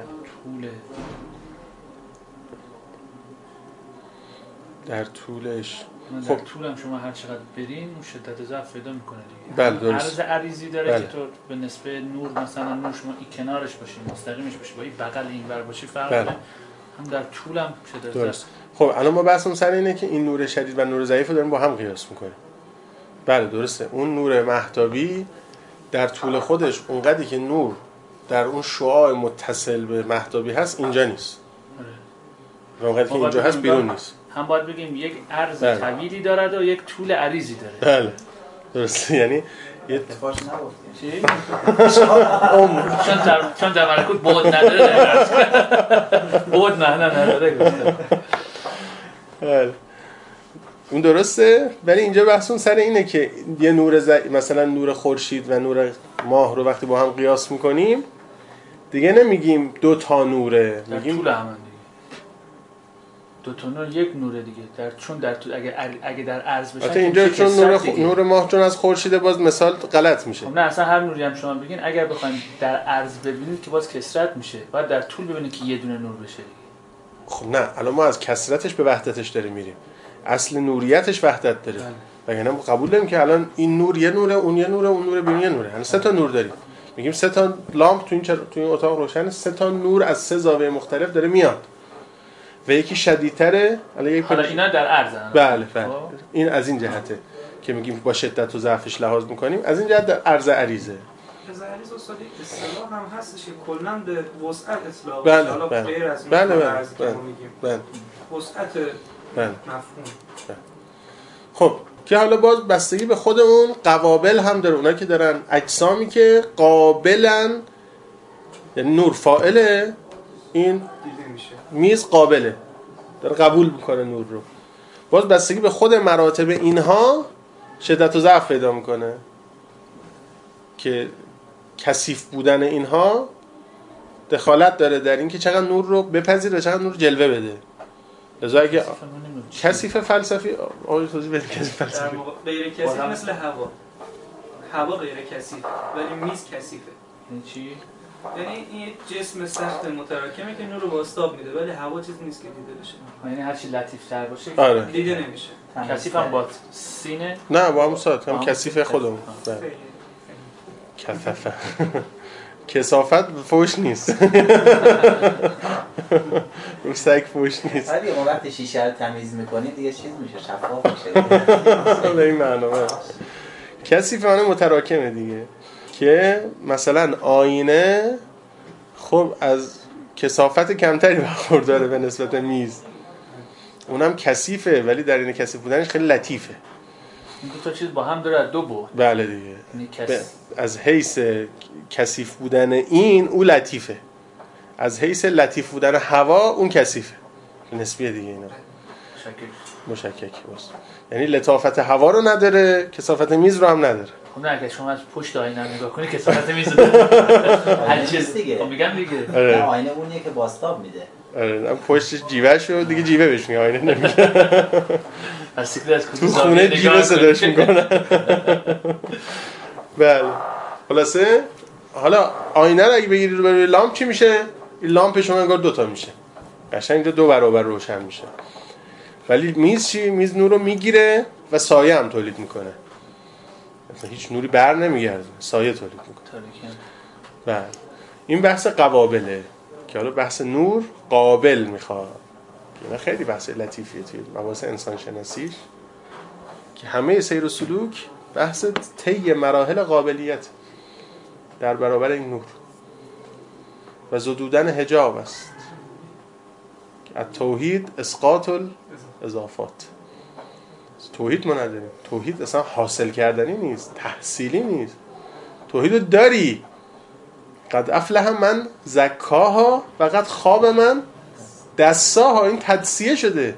در طولش خب طولم شما هر چقدر برین اون شدت ضعف پیدا میکنه دیگه. بله درست. عرض عریضی داره بله. که تو به نسبه نور مثلا نور شما این کنارش باشی مستقیمش باشی با این بغل این ور باشی فرق بله. داره، هم در طولم شدت درست. خب الان ما بحثمون سر اینه که این نور شدید و نور ضعیف رو داریم با هم قیاس میکنیم. بله درسته، اون نور مهتابی در طول خودش اونقدری که نور در اون شعاع متصل به مهتابی هست اینجا نیست، اونقدری که اینجا هست بیرون نیست. هم باید بگیم یک عرض طویلی دارد و یک طول عریضی داره. بله درسته، یعنی یه اتفاقش نگفتیم چی؟ چون در ملکوت بود نداره بود نداره گفتم. بله اون درسته، ولی اینجا بحثون سر اینه که یه نور مثلا نور خورشید و نور ماه رو وقتی با هم قیاس میکنیم دیگه نمیگیم دو تا نوره، میگیم طول هم دیگه دو تا نور یک نوره دیگه، چون در طول اگه در عرض بشه اینجا چون نور ماه چون از خورشید باز مثال غلط میشه. نه اصلا هر نوری هم شما بگین اگر بخواید در عرض ببینید که باز کثرت میشه، باید در طول ببینید که یه دونه نور بشه دیگه. خب نه الان ما از کثرتش به وحدتش داریم میریم، اصل نوریتش وحدت داره. وگرنه ما قبول داریم که الان این نور یه نوره، اون یه نوره، اون نور بیرون یه نوره، یعنی سه تا نور داریم. میگیم سه تا لامپ تو این اتاق روشنه، سه تا نور از سه زاویه مختلف داره میاد و یکی شدیدتره. حالا اینا در عرضن. بله این از این جهته که میگیم با شدت و ضعفش لحاظ میکنیم، از این جهت در عرض عریضه. تزهریز استاد یک اصطلاح هم هستش که کلا به وسعت اطلاق بله حالا غیر از بله بله وسعت مفهوم. خب که حالا باز بستگی به خود اون قوابل هم داره. اونا که دارن اجسامی که قابلن، یعنی نور فاعله، این دیده میشه، میز قابله، داره قبول میکنه نور رو. باز بستگی به خود مراتب اینها شدت و ضعف پیدا میکنه که کثیف بودن اینها دخالت داره در این که چقدر نور رو بپذیره و چقدر نور جلوه بده. لذا اگه کثیف فلسفی توضیح بده. کثیف فلسفی غیر کثیف مثل هوا غیر کثیف ولی میز کثیفه. این چی؟ یعنی این جسم سخت متراکمه که نور رو بازتاب میده ولی هوا چیز نیست که دیده بشه. یعنی هر چی لطیف‌تر باشه آره. دیده نمیشه. کثیف هم با سینه؟ نه با هم ساعت هم کثیف خودمون. کثافت کثافت فوش نیست. رو سگ فوش نیست. ولی ما وقتی شیشه رو تمیز میکنید دیگه چیز میشه، شفاف میشه. به این معنی کثیف معنی متراکمه دیگه، که مثلا آینه خب از کثافت کمتری برخورداره به نسبت میز، اونم کثیفه ولی در این کثیف بودنش خیلی لطیفه. این دو تا چیز با هم داره دو بعد. بله دیگه. از حیث کثیف بودن این او لطیفه، از حیث لطیف بودن هوا اون کثیفه. نسبیه دیگه اینا. مشکک باز. یعنی لطافت هوا رو نداره، کثافت میز رو هم نداره. خب نه اگه شما از پشت آینه نگاه کنی کثافت میز رو داره. هر چیز دیگه. خب میگم دیگه. نه آینه اونیه که بازتاب میده. آره، پشتش جیوهش رو دیگه جیوه بهش میگه، آینه نمیگه. از کدوم خونه جیوه صداش میکنه. بله. خلاصه حالا آینه رو اگه بگیری رو بروی لامپ چی میشه؟ این لامپ شما انگار دوتا میشه، قشنگ دو برابر روشن میشه. ولی میز چی؟ میز نور رو میگیره و سایه هم تولید میکنه. مثلا هیچ نوری بر نمیگرده، سایه تولید میکنه. بله. این بحث قوابله که حالا بحث نور قابل میخواد. اینا خیلی بحث لطیفیه توی مباحث انسان شناسیش که همه سیر و سلوک بحث طی مراحل قابلیت در برابر این نور و زدودن حجاب است. التوحید اسقاط الاضافات. توحید ما نداریم. توحید اصلا حاصل کردنی نیست، تحصیلی نیست. توحید رو داری. قد افلح من زکاها و قد خواب من دساها. این تدسیه شده،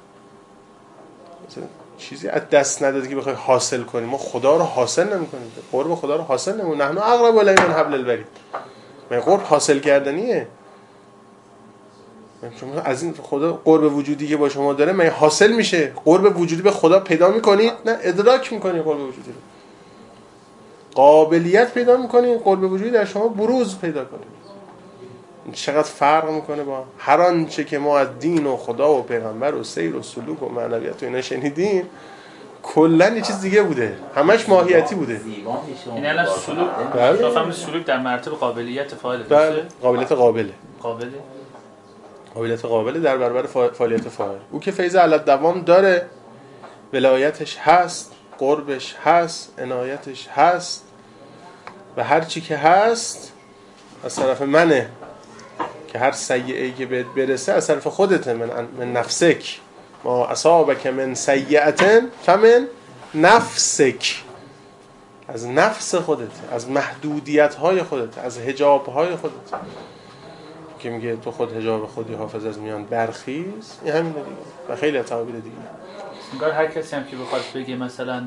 چیزی از دست نداده که بخوای حاصل کنی. ما خدا رو حاصل نمی‌کنیم، قرب خدا رو حاصل نمی‌کنیم. نحن اقرب الیه من حبل الورید. من قرب حاصل کردنیه. شما از این خدا قرب وجودی که با شما داره من حاصل میشه. قرب وجودی به خدا پیدا می‌کنید، نه ادراک می‌کنید قرب وجودی رو. قابلیت پیدا می‌کنید قرب وجودی در شما بروز پیدا کنه. چقدر فرق میکنه با هر آنچه که ما از دین و خدا و پیغمبر و سیر و سلوک و معنویت و اینا شنیدیم. کلا یه چیز دیگه بوده، همش ماهیتی بوده. این الان سلوک، بله. فهم سلوک در مرتبه قابلیت فاعل. بله. قابلیت قابله. قابلیت قابله در برابر فعالیت فاعل. او که فیض علی دوام داره، ولایتش هست، قربش هست، عنایتش هست و هر چی که هست از طرف منه، که هر سیئه‌ای که بهت برسه از طرف خودته. من نفسک ما اصابک من سیئة فمن نفسک. از نفس خودت، از محدودیت‌های خودت، از حجاب‌های خودت که میگه تو خود حجاب خودی حافظ از میان برخیز. این همینه دیگه و خیلی تعابیر دیگه. انگار هر کسی هم که بخواد بگه مثلا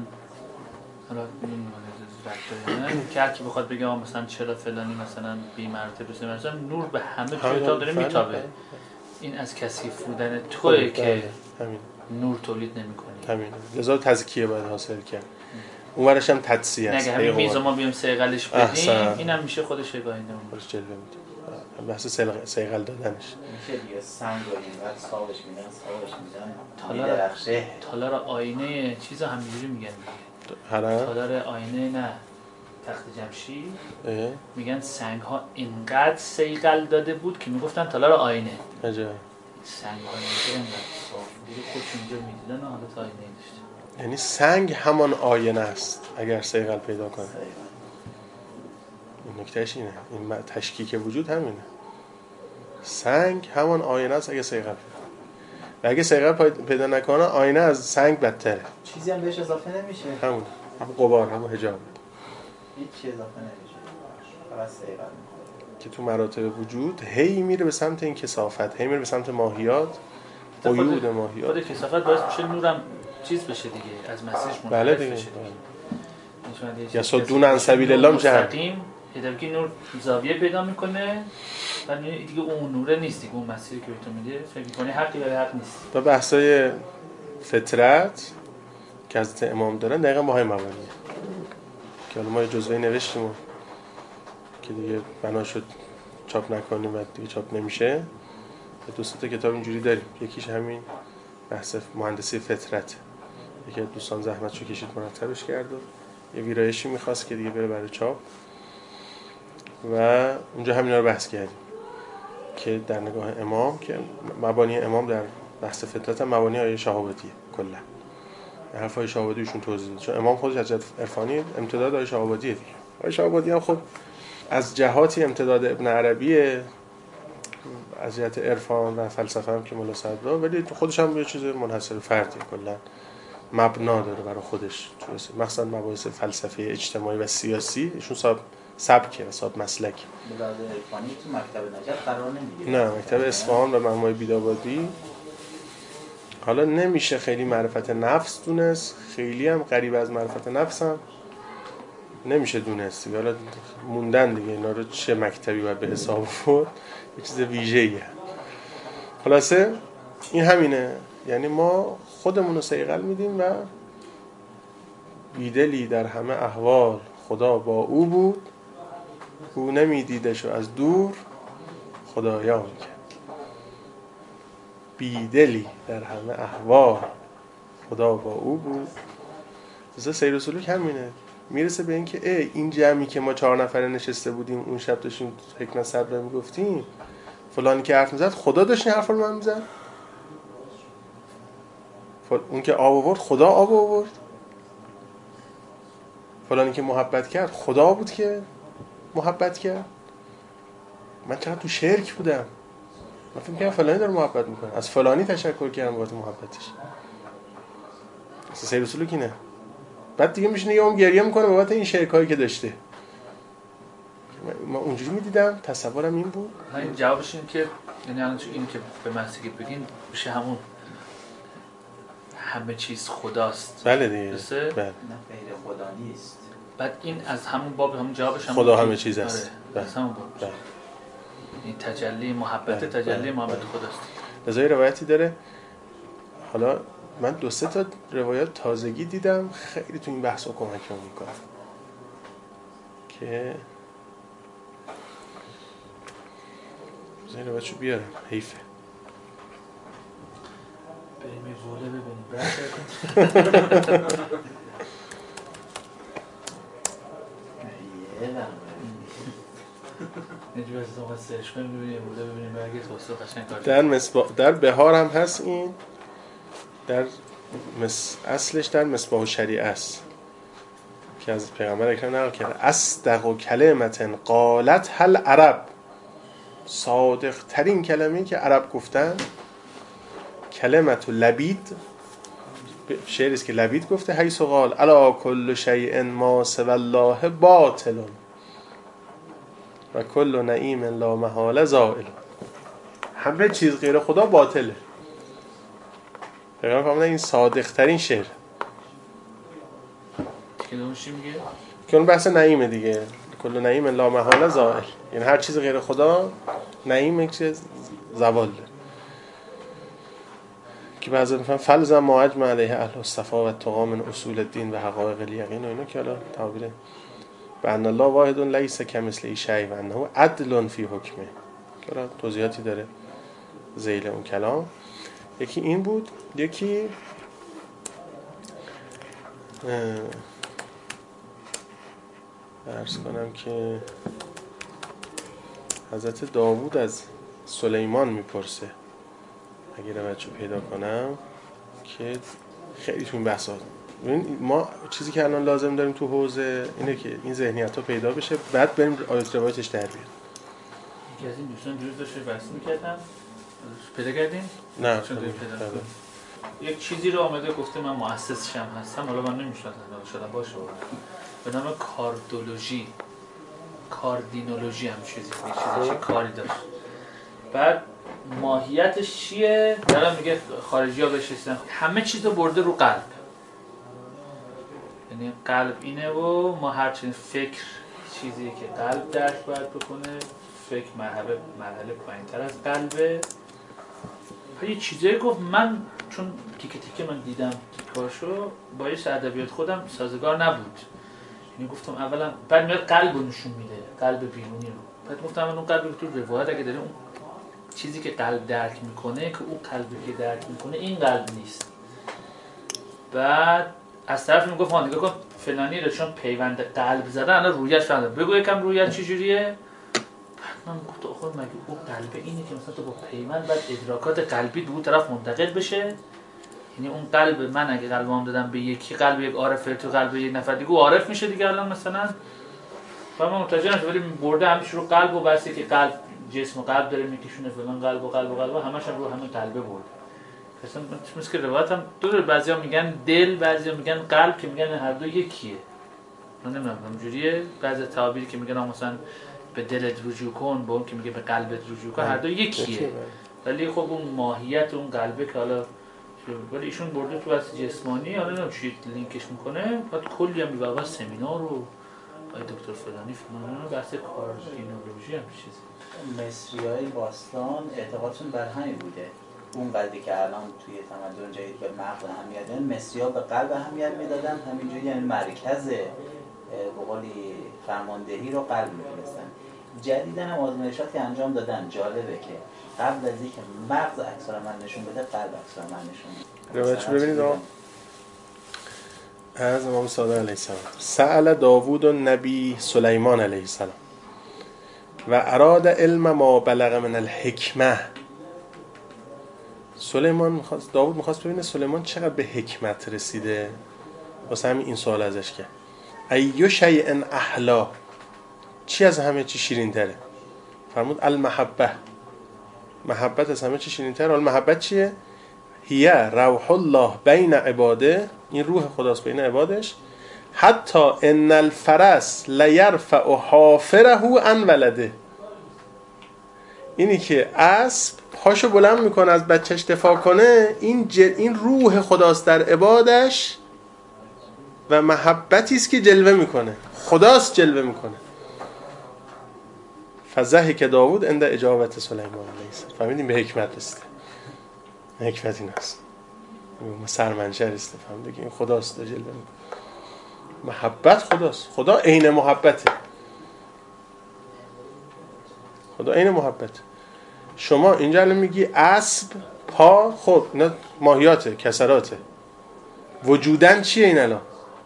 که هر کی بخواد بگه مثلا چرا فلانی مثلا بی مرتبه است، مثلا نور به همه کتاب داره میتابه. این از کثیف بودن توئه که همین نور تولید نمی‌کنی. همین لذا تزکیه باید حاصل کرد. اونورش هم تدسیه است. نگه همین میز ما بیام صیقلش بدیم، اینم میشه خودش یگانه خودش جلوه میده. بحث صیقل دادنش میشه دیگه. سنگ رو اینقدر صابش میدن میدرخشه. تالار آینه چیزا همینجوری میگن. تالار آینه نه تخت جمشید میگن سنگ ها اینقدر صیقل داده بود که میگفتن تالار آینه. عجب. سنگ ها اینقدر صاف بود خودش اونجا میدیدن و حالت آینه داشته. یعنی سنگ همان آینه است اگر صیقل پیدا کنه. این نکتهش اینه، این تشکیک وجود همینه. سنگ همان آینه است اگه صیقل و اگه صیقل پیدا نکنه آینه از سنگ بدتره. چیزی هم بهش اضافه نمیشه. همون غبار، همون حجاب، هیچ چیز اضافه نمیشه، فقط صیقل که تو مراتب وجود هی میره به سمت این کثافت، هی میره به سمت ماهیات، قیود ماهیات. خود کثافت باعث میشه نورم چیز بشه دیگه، از مسیرش بله منحرف دیگه. بشه. یا صدون عن سبیل الله میشه. مستقیم هدفی نور زاویه پیدا میکنه و دیگه اون نوره نیست دیگه، اون مسیری که به تو میده فکر می‌کنی حقی ولی حق نیست. و بحثای فطرت که از امام دارن دقیقا با های مبانیه که حالا ما یه جزوهی نوشتیم که دیگه بنا شد چاپ نکنیم و دیگه چاپ نمیشه. دو سه تا کتاب اینجوری داریم، یکیش همین بحث مهندسی فطرت، یکی از دوستان زحمتشو کشید مرتبش کرد و یه ویرایشی میخواست که دیگه بره برای چاپ و اونجا همینا رو بحث کردیم که در نگاه امام که مبانی امام در بحث فطرت هم مبانی آیه شهابتیه کلا. حرفای شهابتیشون توضیح داد چون امام خودش از جهت عرفانی امتداد آیه شهابتیه دیگه. آیه شهابتی هم خب از جهاتی امتداد ابن عربیه، از جهت عرفان و فلسفه هم که مولا صدرا، ولی خودش هم یه چیز منحصر فردیه، کلا مبنا داره برای خودش، مثلا مباحث فلسفه اجتماعی و سیاسی ایشون صاحب سبکه و صاحب مسلک. بلاد عرفانی تو مکتب نجف قرار نمیگیره. نه، مکتب اصفهان و مجموعه بیدابادی حالا نمیشه خیلی معرفت نفس دونست، خیلی هم قریب از معرفت نفس هم نمیشه دونست. حالا موندن دیگه اینا رو چه مکتبی باید به حساب آورد، یه چیز ویژه‌ایه. خلاصه این همینه، یعنی ما خودمون رو صیقل میدیم و بیدلی در همه احوال خدا با او بود، او نمیدیدش و از دور خدایا میکرد. بیدلی در همه احوال خدا با او بود. مثلا سیر و سلوک همینه، میرسه به این که این جمعی که ما 4 نفره نشسته بودیم اون شب داشتیم حکمت صدرا میگفتیم، فلانی که حرف میزد خدا داشت این حرف رو من میزد، اون که آب آورد خدا آب آورد، فلانی که محبت کرد خدا بود که محبت کرد. من چقدر تو شرک بودم، من فکر می‌کردم فلانی داره محبت میکنه، از فلانی تشکر کردم بابت محبتش. سیر و سلوک اینه. بعد دیگه میشینه یه گریه میکنه بابت این شرکایی که داشته. من اونجوری میدیدم، تصورم این بود. این جوابش این که یعنی الان این که به مسیحی بگین میشه همون همه چیز خداست. بله دیگه. بله. نه غیر خدا نیست. بعد این از همون باب همون جوابش همون خدا همه چیز است. بله. از همون باب. بله. این تجلی محبت، تجلی محبت خداست. لذا روایتی داره، حالا من 2-3 تا روایت تازگی دیدم خیلی تو این بحثا کمکم میکنه که این روایتشو بیارم، حیفه بریم یه گوله ببینیم. نجوی از اون سرش کنیم ببینیم بوده ببینیم برگه توسط قشنگ کار در بهار هم هست این، در اصلش در مصباح الشریعه است که از پیغمبر اکرم نقل کرده اصدق کلمت قالت هل عرب، صادق ترین کلمه‌ای که عرب گفتن کلمت لبید، شعری است که لبید گفته حیث قال الا کل شیء ما سوى الله باطل و کل نعیم لا محاله زائل، همه چیز غیر خدا باطله. پیغمبر فرمودن این صادق ترین شعر که چی میگه؟ که اون بحث نعیمه دیگه، کل نعیم لا محاله زائل، یعنی هر چیز غیر خدا نعیم یک چیز زوال داره که بعضی میگن فلزم ما اجمع علیه اهل الصفا و التقی من اصول الدین و حقایق الیقین و اینا که حالا تعبیر بان الله واحد لیس کمثله شیء و انه عدل فی حکمه که حالا توضیحاتی داره ذیل اون کلام. یکی این بود، یکی عرض کنم که حضرت داوود از سلیمان میپرسه، اگه روایتشو پیدا کنم که خیلی تو این بحثا ما چیزی که الان لازم داریم تو حوزه اینه که این ذهنیت‌ها پیدا بشه، بعد بریم آیات روایتش در بیاد. یکی از این دوستان دیروز داشته بحث می‌کردم، پیدا کردین؟ نه یک چیزی رو آمده گفته من مؤسسشم هستم، حالا من نمی‌شناسم شاید باشه، به نام کاردینولوژی هم چیزی کاری داشت. بعد ماهیتش چیه؟ دارم میگه خارجی‌ها بهش رسیدن همه چیز رو برده رو قلب. یعنی قلب اینه و ما هر چیز فکر چیزی که قلب درک باید بکنه، فکر مرحله پایین‌تر از قلبه. یه چیزایی گفت من چون تیکه تیکه من دیدم تیکاشو با یه ادبیات خودم سازگار نبود. یعنی گفتم اولا بعد میاد قلب رو نشون میده، قلب بیرونی رو. بعد گفتم اون قلبی که تو روایت اگه داره اون چیزی که قلب درک میکنه که اون قلبی که درک میکنه این قلب نیست. بعد از طرف میگفت ها نگاه کن فلانی رو چون پیوند قلب زده الان رویش فهمیده، بگو یکم رویت چجوریه. من گفت آخه مگه اون قلب اینه که مثلا تو با پیوند بعد ادراکات قلبی دو طرف منتقل بشه؟ یعنی اون قلب من اگه قلبم دادم به یکی قلب یک عارفه تو قلب یک نفر دیگه عارف میشه دیگه الان مثلا. و من متوجه نشدم ولی برده همیشه رو قلب و بحثی که قلب جسم و قلب داره میکشونه فلان قلب و همش هم رو همین قلبه برده. مثلا مثل که روایت هم دو بعضیا میگن دل، بعضیا میگن قلب که میگن هر دو یکیه. من نمیدونم همجوریه، بعضی تعابیری که میگن مثلا به دلت رجوع کن، با اون که میگه به قلبت رجوع کن، هر دو یکیه. ولی خب اون ماهیت اون قلبه که حالا ولی ایشون برده تو بحث جسمانی، حالا نمیدونم چی لینکش میکنه. بعد کلی هم میگه سمینار و آقای دکتر فلانی بحث کاردینولوژی هم چیزی. مصریای باستان اعتقادشون بر همین بوده. اون قلبی که الان توی تمدن جدید به مغز اهمیت میدن، مصری‌ها به قلب اهمیت میدادن، همینجوری یعنی مرکز به قولی فرماندهی رو قلب می‌دونستن. جدیداً هم آزمایشاتی انجام دادن، جالبه که قبل از اینکه مغز عکس‌العمل نشون بده قلب عکس‌العمل نشون میده. روایتشو ببینید از امام صادق علیه السلام. سأل داوود النبی سلیمان علیه السلام و اراد علم ما بلغ من الحکمه. داوود میخواست ببینه سلیمان چقدر به حکمت رسیده، واسه همین این سوال ازش کرد. ایو شیء احلا، چی از همه چی شیرین تره؟ فرمود المحبه، محبت از همه چی شیرین تره. المحبت چیه؟ هی روح الله بین عباده، این روح خداست بین عبادش. حتی ان الفرس لیرفع حافره عن ولده، اینی که اسب پاشو بلند میکنه از بچهش دفاع کنه، این روح خداست در عبادش و محبتی است که جلوه میکنه، خداست جلوه میکنه. فضحک داوود عند اجابت سلیمان علیه السلام. فهمیدیم به حکمت رسیده. حکمت این است، سرمنشأ است، فهمیدیم که این خداست جلوه میکنه. محبت خداست، خدا عین محبته، خدا عین محبت. شما اینجا الان میگی اسب پا، خب اینا ماهیاته، کسراته، وجودن چیه این الان؟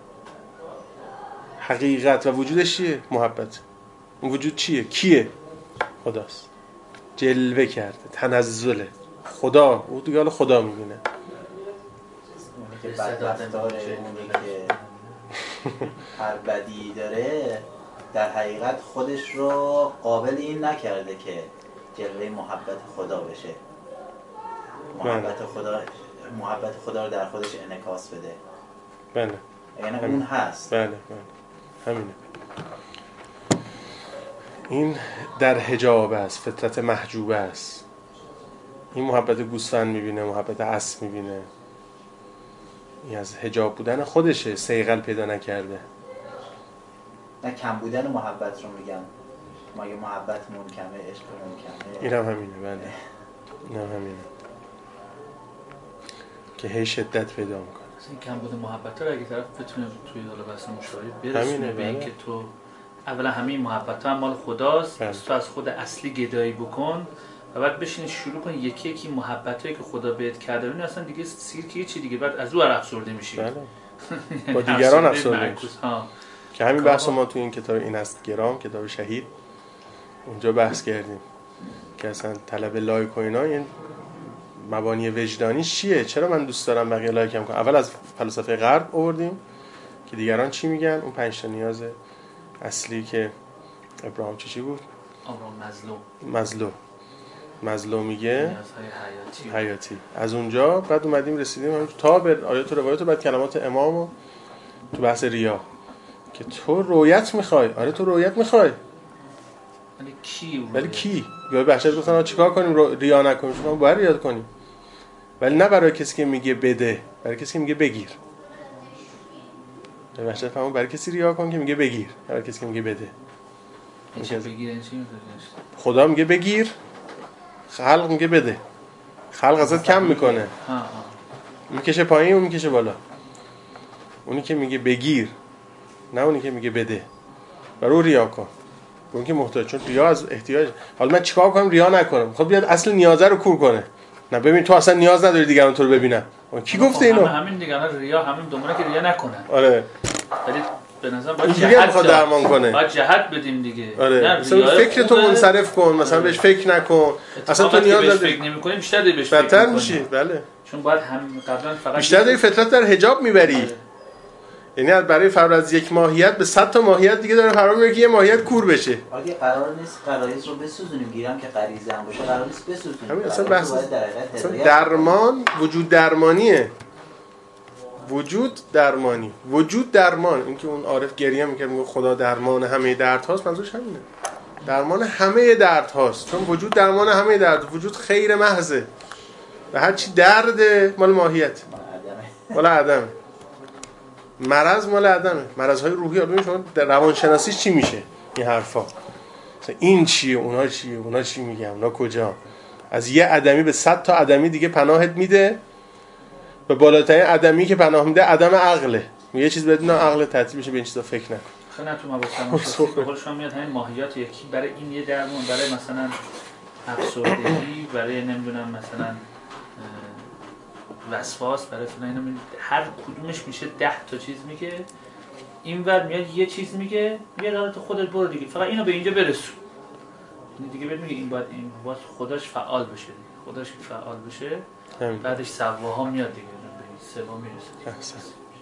حقیقت و وجودش چیه؟ محبت. اون وجود چیه؟ کیه؟ خداست، جلوه کرده، تنزله، خدا. او دیگه حالا خدا میبینه. اونی که بدبخت داره، اونی که هر بدی داره، در حقیقت خودش رو قابل این نکرده که جلوه محبت خدا بشه، محبت خدا رو در خودش انعکاس بده. بله، یعنی اون هست. بله همینه. این در حجاب است، فطرت محجوبه است. این محبت گوسفند میبینه، محبت اسب میبینه، این از حجاب بودن خودشه، صیقل پیدا نکرده. نه کم بودن محبت رو میگم، ما یه محبتمون کمه، عشقمون کمه. این هم همینه. بله این هم همینه که هی شدت پیدا میکنه. این کم بوده محبت رو اگه طرف بتونه توی حال بحث مشاهده برسونه به این که تو اولا همین محبت هم مال خداست، تو از خود اصلی گدایی بکن و بعد بشین شروع کن یکی یکی محبتایی که خدا بهت کرده ببین اصلا دیگه سیر که چی دیگه، بعد از اون افسرده میشی. بله. با دیگران افسرده میشی. که همین بحث ما تو این کتاب این است گرام، کتاب شهید، اونجا بحث کردیم که اصلا طلب لایک و اینا این مبانی وجدانیش چیه؟ چرا من دوست دارم بقیه لایکم کنم؟ اول از فلسفه غرب آوردیم که دیگران چی میگن، اون 5 تا نیاز اصلی که ابراهیم چی بود؟ ابراهیم مزلو میگه نیازهای حیاتی. از اونجا بعد اومدیم رسیدیم تا به آیات و روایات و بعد کلمات امام و تو بحث ریا که تو رویت میخوای. آره تو رویت میخوای، ولی کی؟ یا بحث گفتن چیکار کنیم ریا نکنیم؟ شما باید ریا کنیم، ولی نه برای کسی که میگه بده، برای کسی که میگه بگیر. بحث فهمون برای کسی ریا کن که میگه بگیر، برای کسی که میگه بده. خدا میگه بگیر، خلق میگه بده. خلق ازت کم میکنه، میکشه پایین و میکشه بالا. اونی که میگه بگیر، نه اونی که میگه بده. برای ریا کن، اون که محتاج، چون ریا از احتیاج. حالا من چیکار کنم ریا نکنم؟ خب بیاد اصل نیازه رو کور کنه. نه ببین تو اصلا نیاز نداری دیگران تو رو ببینن. کی گفته اینو؟ همین دیگران ریا، همین دنباله که ریا نکنن. آره. ولی به نظر باید جهت درمان کنه. باید جهت بدیم دیگه. آره. مثلا فکر تو منصرف کن، مثلا بهش فکر نکن. اصلا تو نیاز نداری. فکر نمی‌کنی، بیشتر داری بهش فکر می‌کنی. بدتر میشی. بله. چون باید هم قبلا فقط بیشتر داری فطرت در حجاب میبری. یعنی برای فرار از یک ماهیت به 100 تا ماهیت دیگه داره فرار می‌کنه که یه ماهیت کور بشه. اگه قرار نیست غرایز رو بسوزونیم، گیرم که غریزه هم باشه قرار نیست بسوزونیم. همین اصلا بحث درمان، وجود درمانیه. وجود درمان. اینکه اون عارف گریه میکنه میگه خدا درمان همه درد هاست، منظورش همینه. درمان همه درد هاست، چون وجود درمان همه درد. وجود خیر محضه و هر چی درد مال ماهیت، مال عدمه. مرض مال عدمه. مرض‌های روحی. ببین شما در روانشناسیش چی میشه این حرفا؟ این چیه، اونا چی میگن، اونا کجا؟ از یه عدمی به 100 تا عدمی دیگه پناهت میده. به بالاترین عدمی که پناه میده عدم عقله. یه چیز بدون عقل تعطیل بشه، به این چیزا فکر نکن. خیلی تو مباحث به قول شما میاد همین ماهیت یکی برای این یه درمان، برای مثلا افسردگی، برای نمیدونم مثلا وسواس، برای فلان، هر کدومش میشه 10 تا چیز میگه. اینور میاد یه چیز میگه تو خودت برو دیگه، فقط اینو به اینجا برسون دیگه. بهت میگه این باید خودش فعال بشه، خودش فعال بشه بعدش سواها میاد دیگه، به سوا میرسه.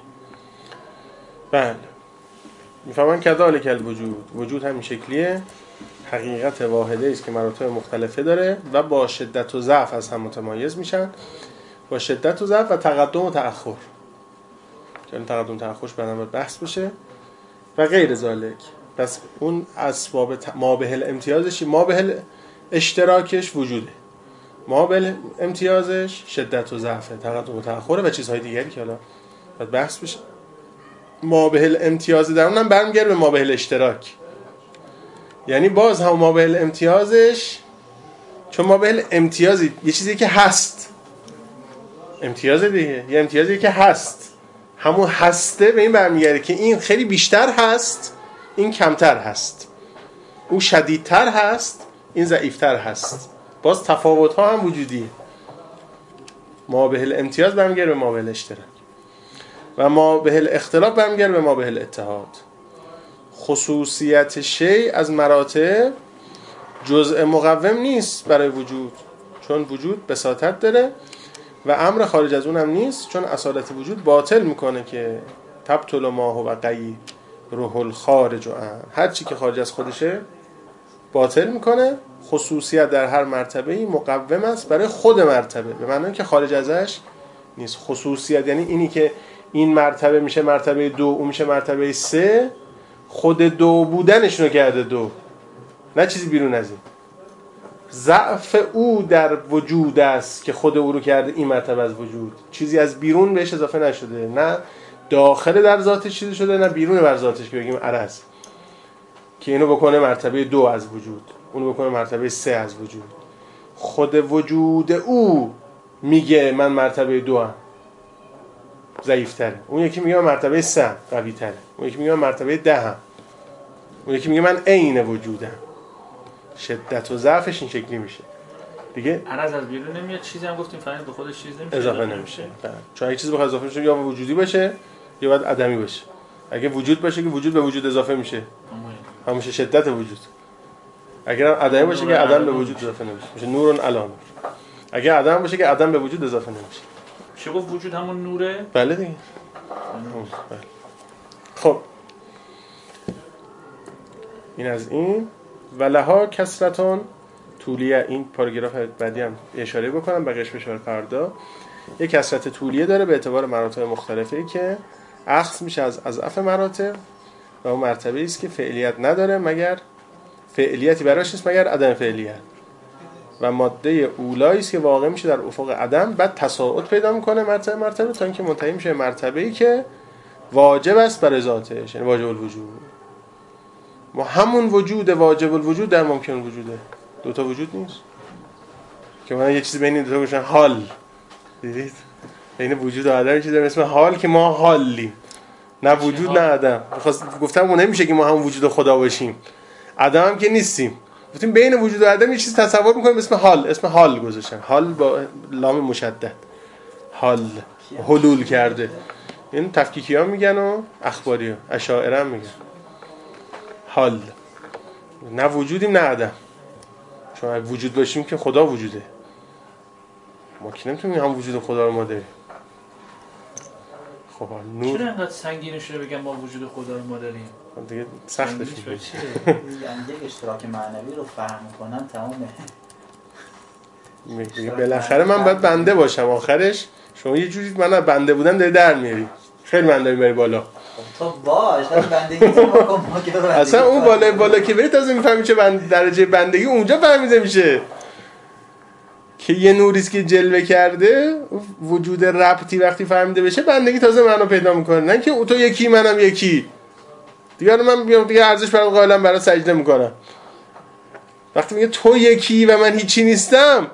بله. میفهمن کذالک الوجود. وجود همین شکلیه، حقیقت واحده است که مراتب مختلفه داره و با شدت و ضعف از هم متمایز میشن. با شدت و ضعف و تقدم و تأخر، که این تقدم تأخرش بعداً بحث بشه و غیر ذالک. پس اون اسباب مابهل امتیازش، مابهل اشتراکش وجوده، مابهل امتیازش شدت و ضعف، تقدم و تأخر و چیزهای دیگری که حالا بعد بحث بشه. مابهل امتیاز در اونم برمیگرده به مابهل اشتراک، یعنی باز هم مابهل امتیازش، چون مابهل امتیازی یه چیزی که هست، امتیاز دیگه یه امتیازی که هست، همون هسته به این برمیگرده که این خیلی بیشتر هست، این کمتر هست، اون شدیدتر هست، این ضعیفتر هست. باز تفاوت ها هم وجودیه. مابهل امتیاز برمیگرده به مابهل اشتراک و مابهل اختلاف برمیگرده به مابهل اتحاد. خصوصیت شیء از مراتب جزء مقوم نیست برای وجود، چون وجود بساطت داره و امر خارج از اون هم نیست، چون اصالت وجود باطل میکنه که تبطل ما هو غیر روح الخارج عن، هر چی که خارج از خودشه باطل میکنه. خصوصیت در هر مرتبه‌ای مقوم است برای خود مرتبه، به معنی که خارج ازش نیست. خصوصیت یعنی اینی که این مرتبه میشه مرتبه 2، اون میشه مرتبه 3، خود 2 بودنشونو کرده 2، نه چیزی بیرون از این. ضعف او در وجود است که خود او رو کرده این مرتبه از وجود، چیزی از بیرون بهش اضافه نشده، نه داخل در ذاتش چیزی شده، نه بیرون بر ذاتش که بگیم عرض که اینو بکنه مرتبه 2 از وجود، اونو بکنه مرتبه 3 از وجود. خود وجود او میگه من مرتبه 2 ام، ضعیف‌تره. اون یکی میگه من مرتبه 3 ام، قوی‌تره. اون یکی میگه من مرتبه 10 ام. اون یکی میگه من عین وجودم. شدت و ضعفش این شکلی میشه دیگه. عرض از بیرون نمیاد، چیزی هم گفتیم فقط به خودش چیز نمیشه، اضافه نمیشه. چون اگه چیزی بخواد اضافه بشه یا وجودی باشه یا باید عدمی باشه. اگه وجود باشه که وجود به وجود اضافه میشه، همون شدت وجود. اگر عدمی باشه که عدم به وجود اضافه نمیشه، میشه نورون علی نور. اگه عدم باشه که عدم به وجود اضافه نمیشه. چه گفت وجود همون نوره؟ بله دیگه. بله. خب این از این. ولها کسرتون طولیه. این پاراگراف بعدی هم اشاره بکنم بقیش به اشاره فردا. یک کسرت طولیه داره به اعتبار مراتب مختلفی که اخذ میشه از اضعف مراتب و اون مرتبه است که فعلیت نداره مگر فعلیتی براش نیست مگر عدم فعلیت و ماده اولایی است که واقع میشه در افق عدم، بعد تصاعد پیدا میکنه مرتبه تا اینکه منتهی میشه مرتبه‌ای که واجب است برای ذاتش، یعنی واجب الوجود. ما همون وجود واجب الوجود در ممکن الوجوده. دو تا وجود نیست که من یه چیزی بین این دو تا گوشن حال. دیدید بین وجود و عدم چیزی به اسم حال که ما حالیم، نه وجود نه عدم. گفتم اون نمیشه که ما هم وجود خدا باشیم، عدم هم که نیستیم. گفتیم بین وجود و عدم یه چیز تصور می‌کنیم اسم حال، اسم حال گذاشتن. حال با لام مشدد، حال حلول کرده. این تفکیکی‌ها میگن و اخباری‌ها، اشاعره هم میگن حال. نه وجودیم نه عدم، چون اگه وجود باشیم که خدا وجوده. ما که نمیتونیم هم وجود خدا رو ما داریم. خب نور چرا انقدر سنگینه شده بگم ما وجود خدا رو ما داریم؟ دیگه سختش میشه. یک اشتراک معنوی رو فهم کنم تمامه. میگه بالاخره من باید بنده باشم. آخرش شما یه جوری من بنده بودن داری در میاری، خیلی بنده میبری بالا. تو باش بندگی تو بکن ما که اصلا اون بالا که بری تازه میفهمی چه درجه بندگی اونجا فهمیده میشه که یه نوریست که جلوه کرده وجود ربطی وقتی فهمیده بشه بندگی تازه معنا پیدا میکنه. نه که تو یکی منم یکی دیگه، من بیام دیگه ارزش برام قائلم برای سجده میکنم. وقتی میگه تو یکی و من هیچی نیستم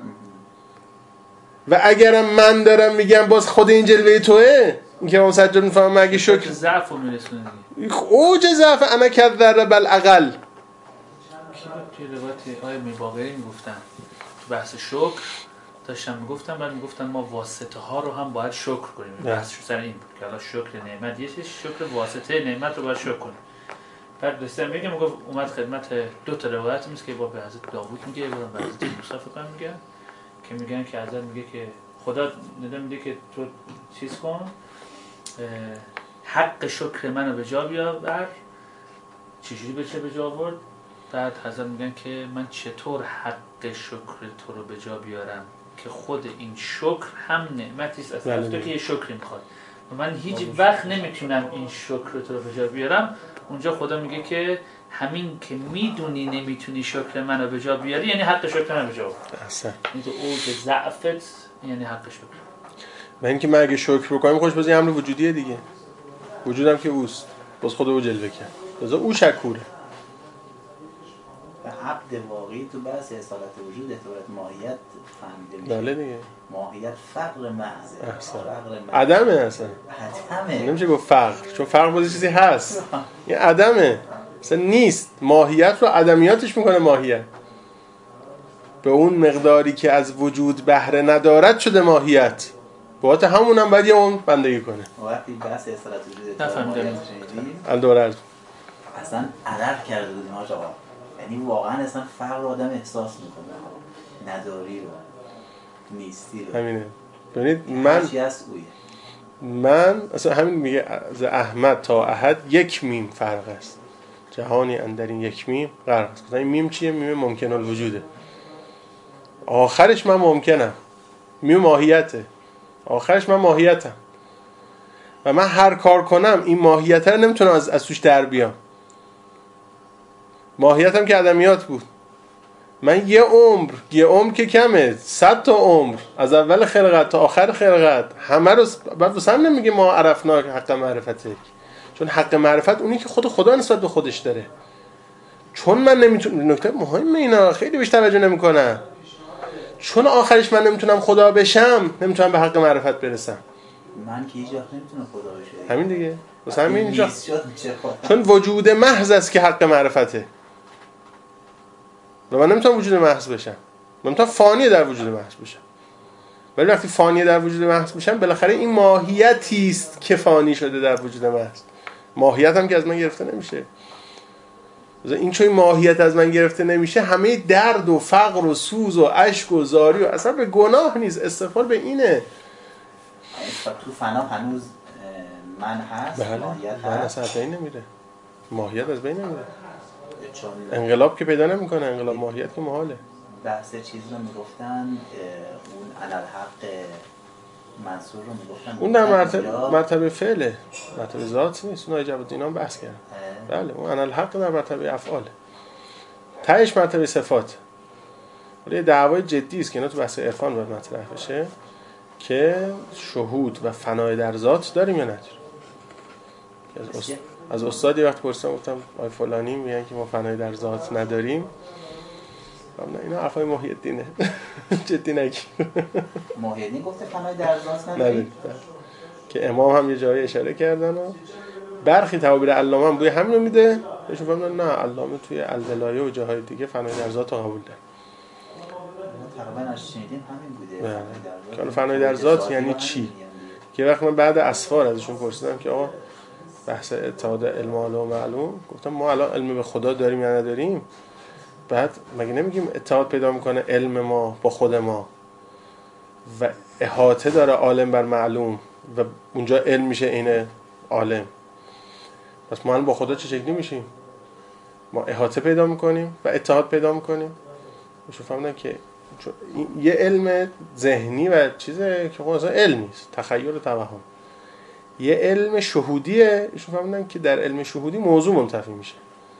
و اگرم من دارم میگم باز خود این جلوه توئه، این که ما سجده میفهمم اگه شکر ضعف رو میرسونه دیگه. اوج ضعف انا کذر بالاقل. کی توی روایت آیه میباقری میگفتن تو بحث شکر داشتم میگفتم، بعد میگفتن ما واسطه ها رو هم باید شکر کنیم. بحث سر این بود که حالا شکر نعمت یه چیز، شکر واسطه نعمت رو باید شکر کنیم. بعد داشتم میگم اومد خدمت دو تا روایت میگه که با به حضرت داوود میگه و به حضرت موسی فکر میگه که میگن که حضرت میگه که خدا ندا میگه که تو چیز کن حق شکر منو به جا بیاور. چجوری بشه به جا آورد؟ بعد حضرت میگن که من چطور حق شکر تو رو به جا بیارم که خود این شکر هم نعمتی است از تو که یه شکری میخواد و من هیچ وقت نمیتونم این شکر تو رو به جا بیارم. اونجا خدا میگه که همین که میدونی نمیتونی شکر منو به جا بیاری یعنی حق شکر منو به جا بیاری. اصلا این تو اوج ضعفت یعنی حق شکر. من اینکه من اگه شکر بکنم خوش بازی امر وجودیه دیگه، وجودم که اوست، باز خود او جلوه کرد، لذا او شکوره. به عقد واقعی تو بحث اصالت وجود اعتبارات ماهیت فهمیده میشه. بله دیگه. ماهیت فقر محضه. فقر عدمه اصلا. عدمه. نمیشه گفت فقر، چون فقر بازی چیزی هست. این عدمه. اصلا نیست. ماهیت رو عدمیاتش میکنه ماهیت. به اون مقداری که از وجود بهره ندارد شده ماهیت. باید همونم باید یه اون بندگی کنه. وقتی بحث اصالت وجود نفهمیدم. الدورد اصلا علق کرده بودیم آقا. یعنی واقعا اصلا فقر آدم احساس میکنه، نداری رو، نیستی رو. همینه. ببینید من اصلا همین میگه از احمد تا احد یک میم فرق است، جهانی اندر این یک میم غرق است. این میم چیه؟ میم ممکن الوجوده. آخرش من ممکنم، میم ماهیته، آخرش من ماهیتم و من هر کار کنم این ماهیت رو نمیتونم از توش در بیام. ماهیتم که عدمیات بود. من یه عمر که کمه، 100 تا عمر از اول خلقت تا آخر خلقت همه رو بعد واسم نمیگه ما عرفنا حق معرفته، چون حق معرفت اونی که خود خدا نسبت به خودش داره. چون من نمیتونم، نکته مهمه اینا خیلی بهش توجه نمیکنم، چون آخرش من نمیتونم خدا بشم نمیتونم به حق معرفت برسم. من که هیچ وقت نمیتونم خدا بشم. همین دیگه. واسه همین اینجا چون وجود محض است که حق معرفته و من نمیتونم وجود محض بشم، من میتونم فانی در وجود محض بشم. ولی وقتی فانی در وجود محض بشم بالاخره این ماهیتی است که فانی شده در وجود محض. ماهیت هم که از من گرفته نمیشه. این چون ماهیت از من گرفته نمیشه، همه درد و فقر و سوز و اشک و زاری و اصلا به گناه نیست، استغفار به اینه. تو فنا هنوز من هست، ماهیت هست. من اصلا از بین نمیره، ماهیت از بین نمیره. انقلاب که پیدا نمیکنه، انقلاب ماهیت که محاله. بحث چیز رو میگفتن، اون علالحق منصور رو میگفتن، اون در مرتبه فعله، مرتبه ذات نیست. اون عجب الدین هم بحث کرد. بله اون علالحق در مرتبه افعاله، تهش مرتبه صفات. ولی دعوای جدی است که اینا تو بحث عرفان باید مطرح بشه که شهود و فنای در ذات داریم یا نداریم. از استادی وقت پرسیدم، گفتم آقای فلانی میگن که ما فنای در ذات نداریم. نه اینا حرفای محی الدینه. جدی نگیر. محی الدین گفته فنای در ذات نداریم، که امام هم یه جایی اشاره کردن و برخی تعابیر علامه هم بوی همین رو میده. بهشون فهمیدن نه، علامه توی الدلایه و جاهای دیگه فنای در ذات رو قبول داره. تقریبا از شنیدیم همین بوده. که فنای در ذات یعنی چی؟ که وقت من بعد اسفار ازشون پرسیدم که آقا بحث اتحاد علم و معلوم، گفتم ما الان علم به خدا داریم یا نداریم؟ بعد مگه نمیگیم اتحاد پیدا میکنه علم ما با خود ما و احاطه داره عالم بر معلوم و اونجا علم میشه این عالم. پس ما الان با خدا چه شکلی میشیم؟ ما احاطه پیدا میکنیم و اتحاد پیدا میکنیم. میشه فهمیدن که یه علم ذهنی و چیزه که خب اصلا علم نیست، تخیل و توهم. یه علم شهودیه، ایشون فهمیدن که در علم شهودی موضوع منتفی میشه.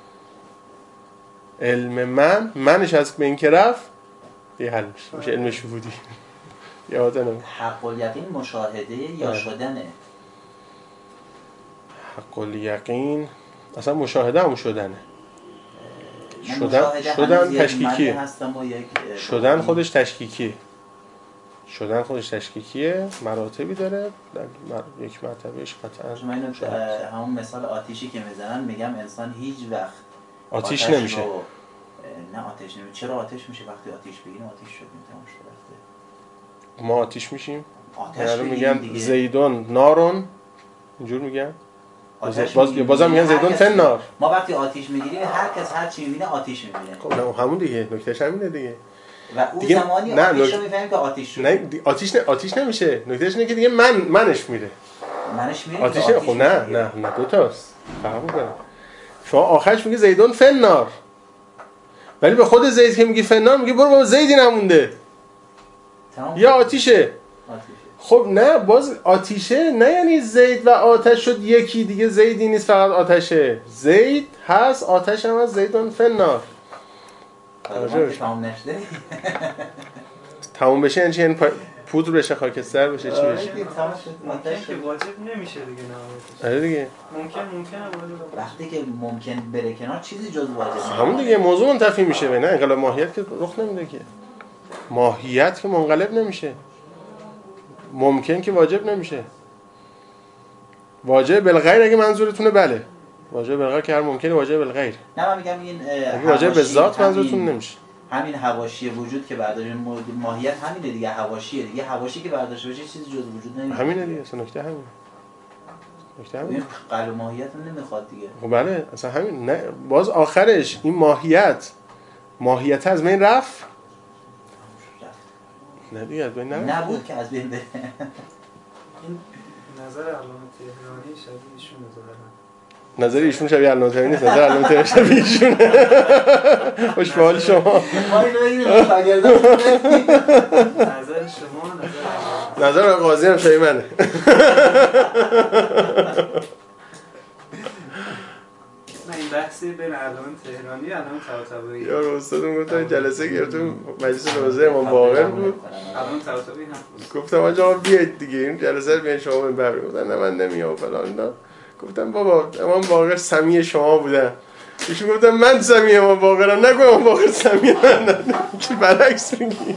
علم منش از به این که رفت یه حل میشه علم شهودی. یادم حق الیقین مشاهده یا شدنه؟ حق الیقین اصلا مشاهده هم شدنه. شدن تشکیکیه. شدن خودش تشکیکیه. شدن خودش تشکیکیه، مراتبی داره. در یک مرتبهش قطعا من همون مثال آتیشی که میزنن، میگم انسان هیچ وقت آتیش نمیشه. نه آتیش نمیشه. چرا آتیش میشه؟ وقتی آتیش بگیریم آتیش شد، تمام شد. ما آتیش میشیم. آتش میگن زیدون نارون، اینجور میگن. بازم میگن زیدون فنار. ما وقتی آتیش میگیریم هر کس هر چی میبینه آتیش میبینه. خب همون دیگه، نکتهش همینه دیگه. و اون زمانی آتیش رو میفهمیم که آتیش شد. نه آتیش نمیشه. نکتهش اینه که دیگه منش میره. منش میره. آتیش خب نه دو تاست. فهم کنم. شما آخرش میگی زیدون فنار. ولی به خود زید که میگی فنار میگی برو بابا زیدی نمونده. یا آتیشه. خب نه باز آتیشه نه یعنی زید و آتش شد یکی دیگه، زیدی نیست فقط آتشه. زید هست، آتش هم هست، زیدون فنار. تموم بشه یعنی چی؟ یعنی پودر بشه، خاکستر بشه، چی بشه؟ ممکن که واجب نمیشه دیگه نهایتش. آره دیگه. ممکنه واجب. وقتی که ممکن بره کنار چیزی جز واجب. همون دیگه موضوع منتفی میشه. نه انقلاب ماهیت که رخ نمیده که. ماهیت که منقلب نمیشه. ممکن که واجب نمیشه. واجب بالغیر اگه منظورتونه بله. واجب بالغیر که هر ممکنه واجب بالغیر. نه من میگم این واجب به ذات منظورتون نمیشه. همین حواشی وجود که برداشت ماهیت همینه دیگه، حواشیه دیگه. حواشی که برداشت بشه چیزی جز وجود نمیشه. همینه دیگه، اصلا نکته همینه. قلب ماهیت رو نمیخواد دیگه. خب بله اصلا همین. نه باز آخرش این ماهیت از بین رفت. نه دیگه از بین نرفت. نبود که از بین بره. این نظر علامه تهرانی شبیه ایشونه ظاهرا. نظر ایشون شبیه علامه تهرانی نیست، نظر علامه تهرانی شبیه ایشونه. خوش به حال شما. نظر شما نظر قاضی هم شبیه منه. این بحثی بین علامه تهرانی و علامه طباطبایی. یا استادم گفتم جلسه گرفتم مجلس روزه امام باقر بود. علامه طباطبایی هم گفتم آقا بیاید دیگه این جلسه رو بیاین شما ببرید. گفتن نه من نمیام فلان اینا. گفتم بابا امام باقر سمی شما بودن. ایشون گفتم من سمی امام باقرم، نگو امام باقر سمی من. چی برعکس میگی؟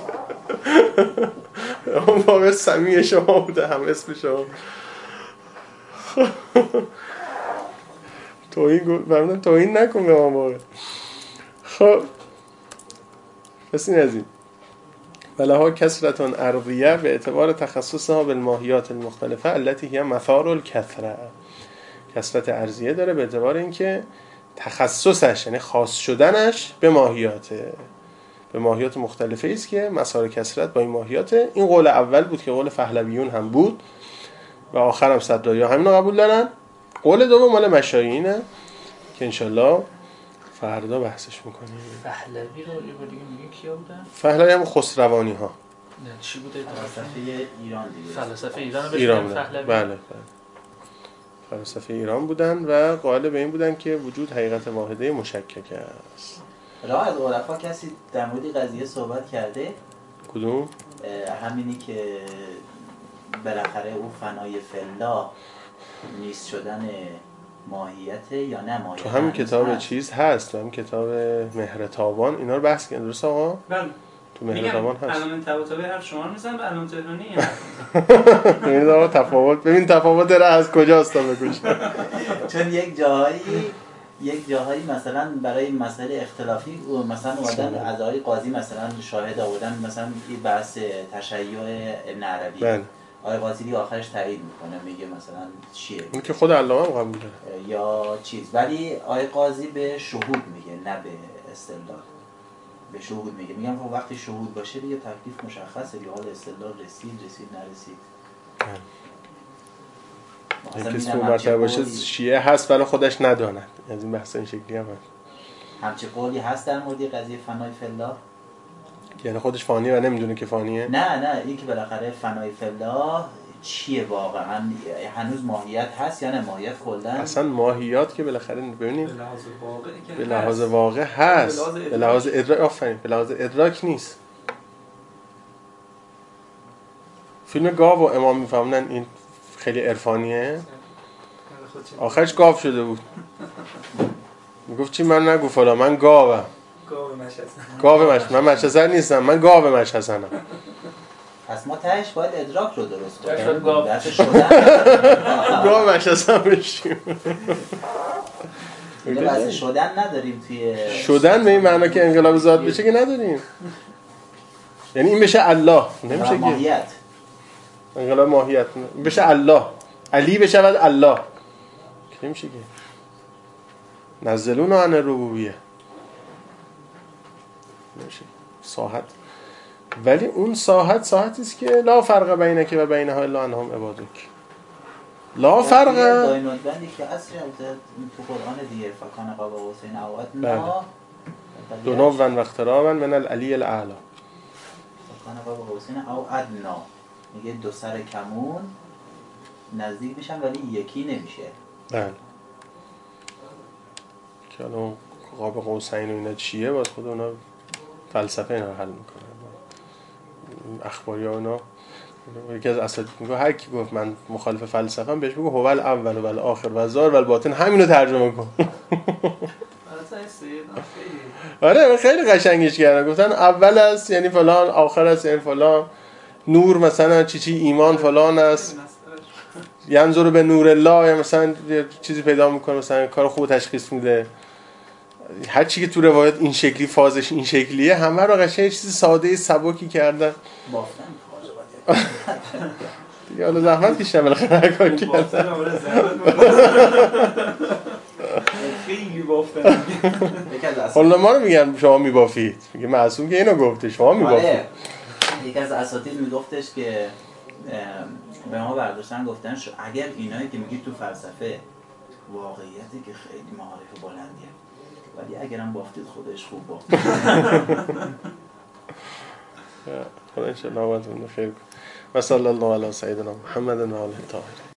امام باقر سمی شما بوده، هم اسم شما. توهین نکن به امام باقر. خب پس این از این ولها کثرتون ارضیه به اعتبار تخصصها بالماهیات المختلفه التي هي مثار الكثره. کثرت ارضیه داره به اعتبار اینکه تخصصش یعنی خاص شدنش به ماهیاته، به ماهیات مختلفه است که مسار کثرت با این ماهیاته. این قول اول بود که قول پهلویون هم بود و آخرم صدرایی ها همین رو قبول دارن. قول دوم مال مشایینه که انشالله فردا بحثش میکنیم. پهلوی رو یه بار دیگه میگه کیا بودن؟ پهلوی هم خسروانی ها. نه چی بوده؟ فلسفه ایران دیگه. فلسفه ایران رو ایران بهش بودن. پهلوی. بله. فلسفه ایران بودن و قائل به این بودن که وجود حقیقت واحده مشکک است. راه از عرفا کسی در مورد قضیه صحبت کرده؟ کدوم؟ همینی که بالاخره او فنای فلا نیست شدن ماهیت یا نه ماهیت. تو همین کتاب چیز هست، تو همین کتاب مهر تابان اینا رو بحث کردن، درست آقا؟ بله. تو مهر تابان هست. علامه طباطبایی حرف شما رو میزنن به علامه تهرانی. ببینید آقا تفاوت، ببین تفاوت داره از کجاست تا بگوش. چون یک جاهایی مثلا برای مسائل اختلافی مثلا اومدن از آقای قاضی مثلا شاهد آوردن، مثلا این بحث تشیع ابن عربی. بله. آقای قاضی دیگه آخرش تایید میکنه، میگه مثلا چیه اون که خود علامه هم قبول داره یا چیز، ولی آقای قاضی به شهود میگه نه به استدلال. به شهود میگم خب وقتی شهود باشه دیگه تکلیف مشخصه دیگه، حال استدلال رسید نرسید. این کسی اون مرتبه باشه شیعه هست ولی خودش نداند. از این بحث این شکلی هم هست. همچه قولی هست در مورد قضیه فنای فلا؟ یعنی خودش فانیه و نمیدونه که فانیه؟ نه این که بالاخره فنای فلا چیه واقعا، هنوز ماهیت هست یا نه ماهیت کلا؟ اصلا ماهیات که بالاخره ببینیم به لحاظ واقع هست، به لحاظ ادراک آفرین، به لحاظ ادراک نیست. فیلم گاو و امام میفهمونن این خیلی عرفانیه، آخرش گاو شده بود. میگفت چی؟ من نگو فلا، من گاوم. گاو مشهد، من مشهد نیستم، من گاو مشهدم. پس ما تهش باید ادراک رو درست کنیم. گاو مشهدم بشیم. بحث شدن نداریم توی شدن به این معنا که انقلاب ذات بشه که نداریم. یعنی این بشه الله، نمیشه ماهیت. انقلاب ماهیت بشه الله، علی بشود الله، که نمیشه که نزلون عن الربوبیه، نمیشه ساحت. ولی اون ساحتی است که لا فرق بینک و بینها الا انهم عبادک. لا فرق. داینودبندی که اصلی تو قرآن دیگه فکان قاب قوسین او ادنا دنوا و اقترابا من العلی الاعلی. فکان قاب قوسین او ادنا میگه دو سر کمون نزدیک میشن ولی یکی نمیشه. بله. که الان قاب قوسین و اینا چیه؟ باز خود اونا فلسفه اینا رو حل میکنن. اخباری ها اونا یکی از اساتید میگه هر کی گفت من مخالف فلسفه‌ام بهش بگو هو الاول و الاخر و الظاهر و الباطن، همینو ترجمه کن. آره خیلی قشنگش کردن، گفتن اول است یعنی فلان، آخر است یعنی فلان، نور مثلا چی ایمان فلان است، ینظر به نور الله، یا مثلا چیزی پیدا میکنه مثلا کار خوب تشخیص میده. هر چی که تو روایت این شکلی فازش این شکلیه، همه رو قشنگ چیز ساده سبکی کردن. بافتن دیگه حالا زحمت کشیدن بالاخره هر کاری کردن. خیلی بافتن. حالا ما رو میگن شما میبافید، میگه معصوم که اینو گفته شما میبافید. یکی از اساتید میگفتش که به ما برداشتن گفتن اگر اینایی که میگید تو فلسفه واقعیتی که خیلی معارف بلندیه، ولی اگرم بافتید خودش خوب بافتید. خدا انشاءالله وقتتون خیر کنه. و صلی الله علی سیدنا محمد و آله الطاهرین.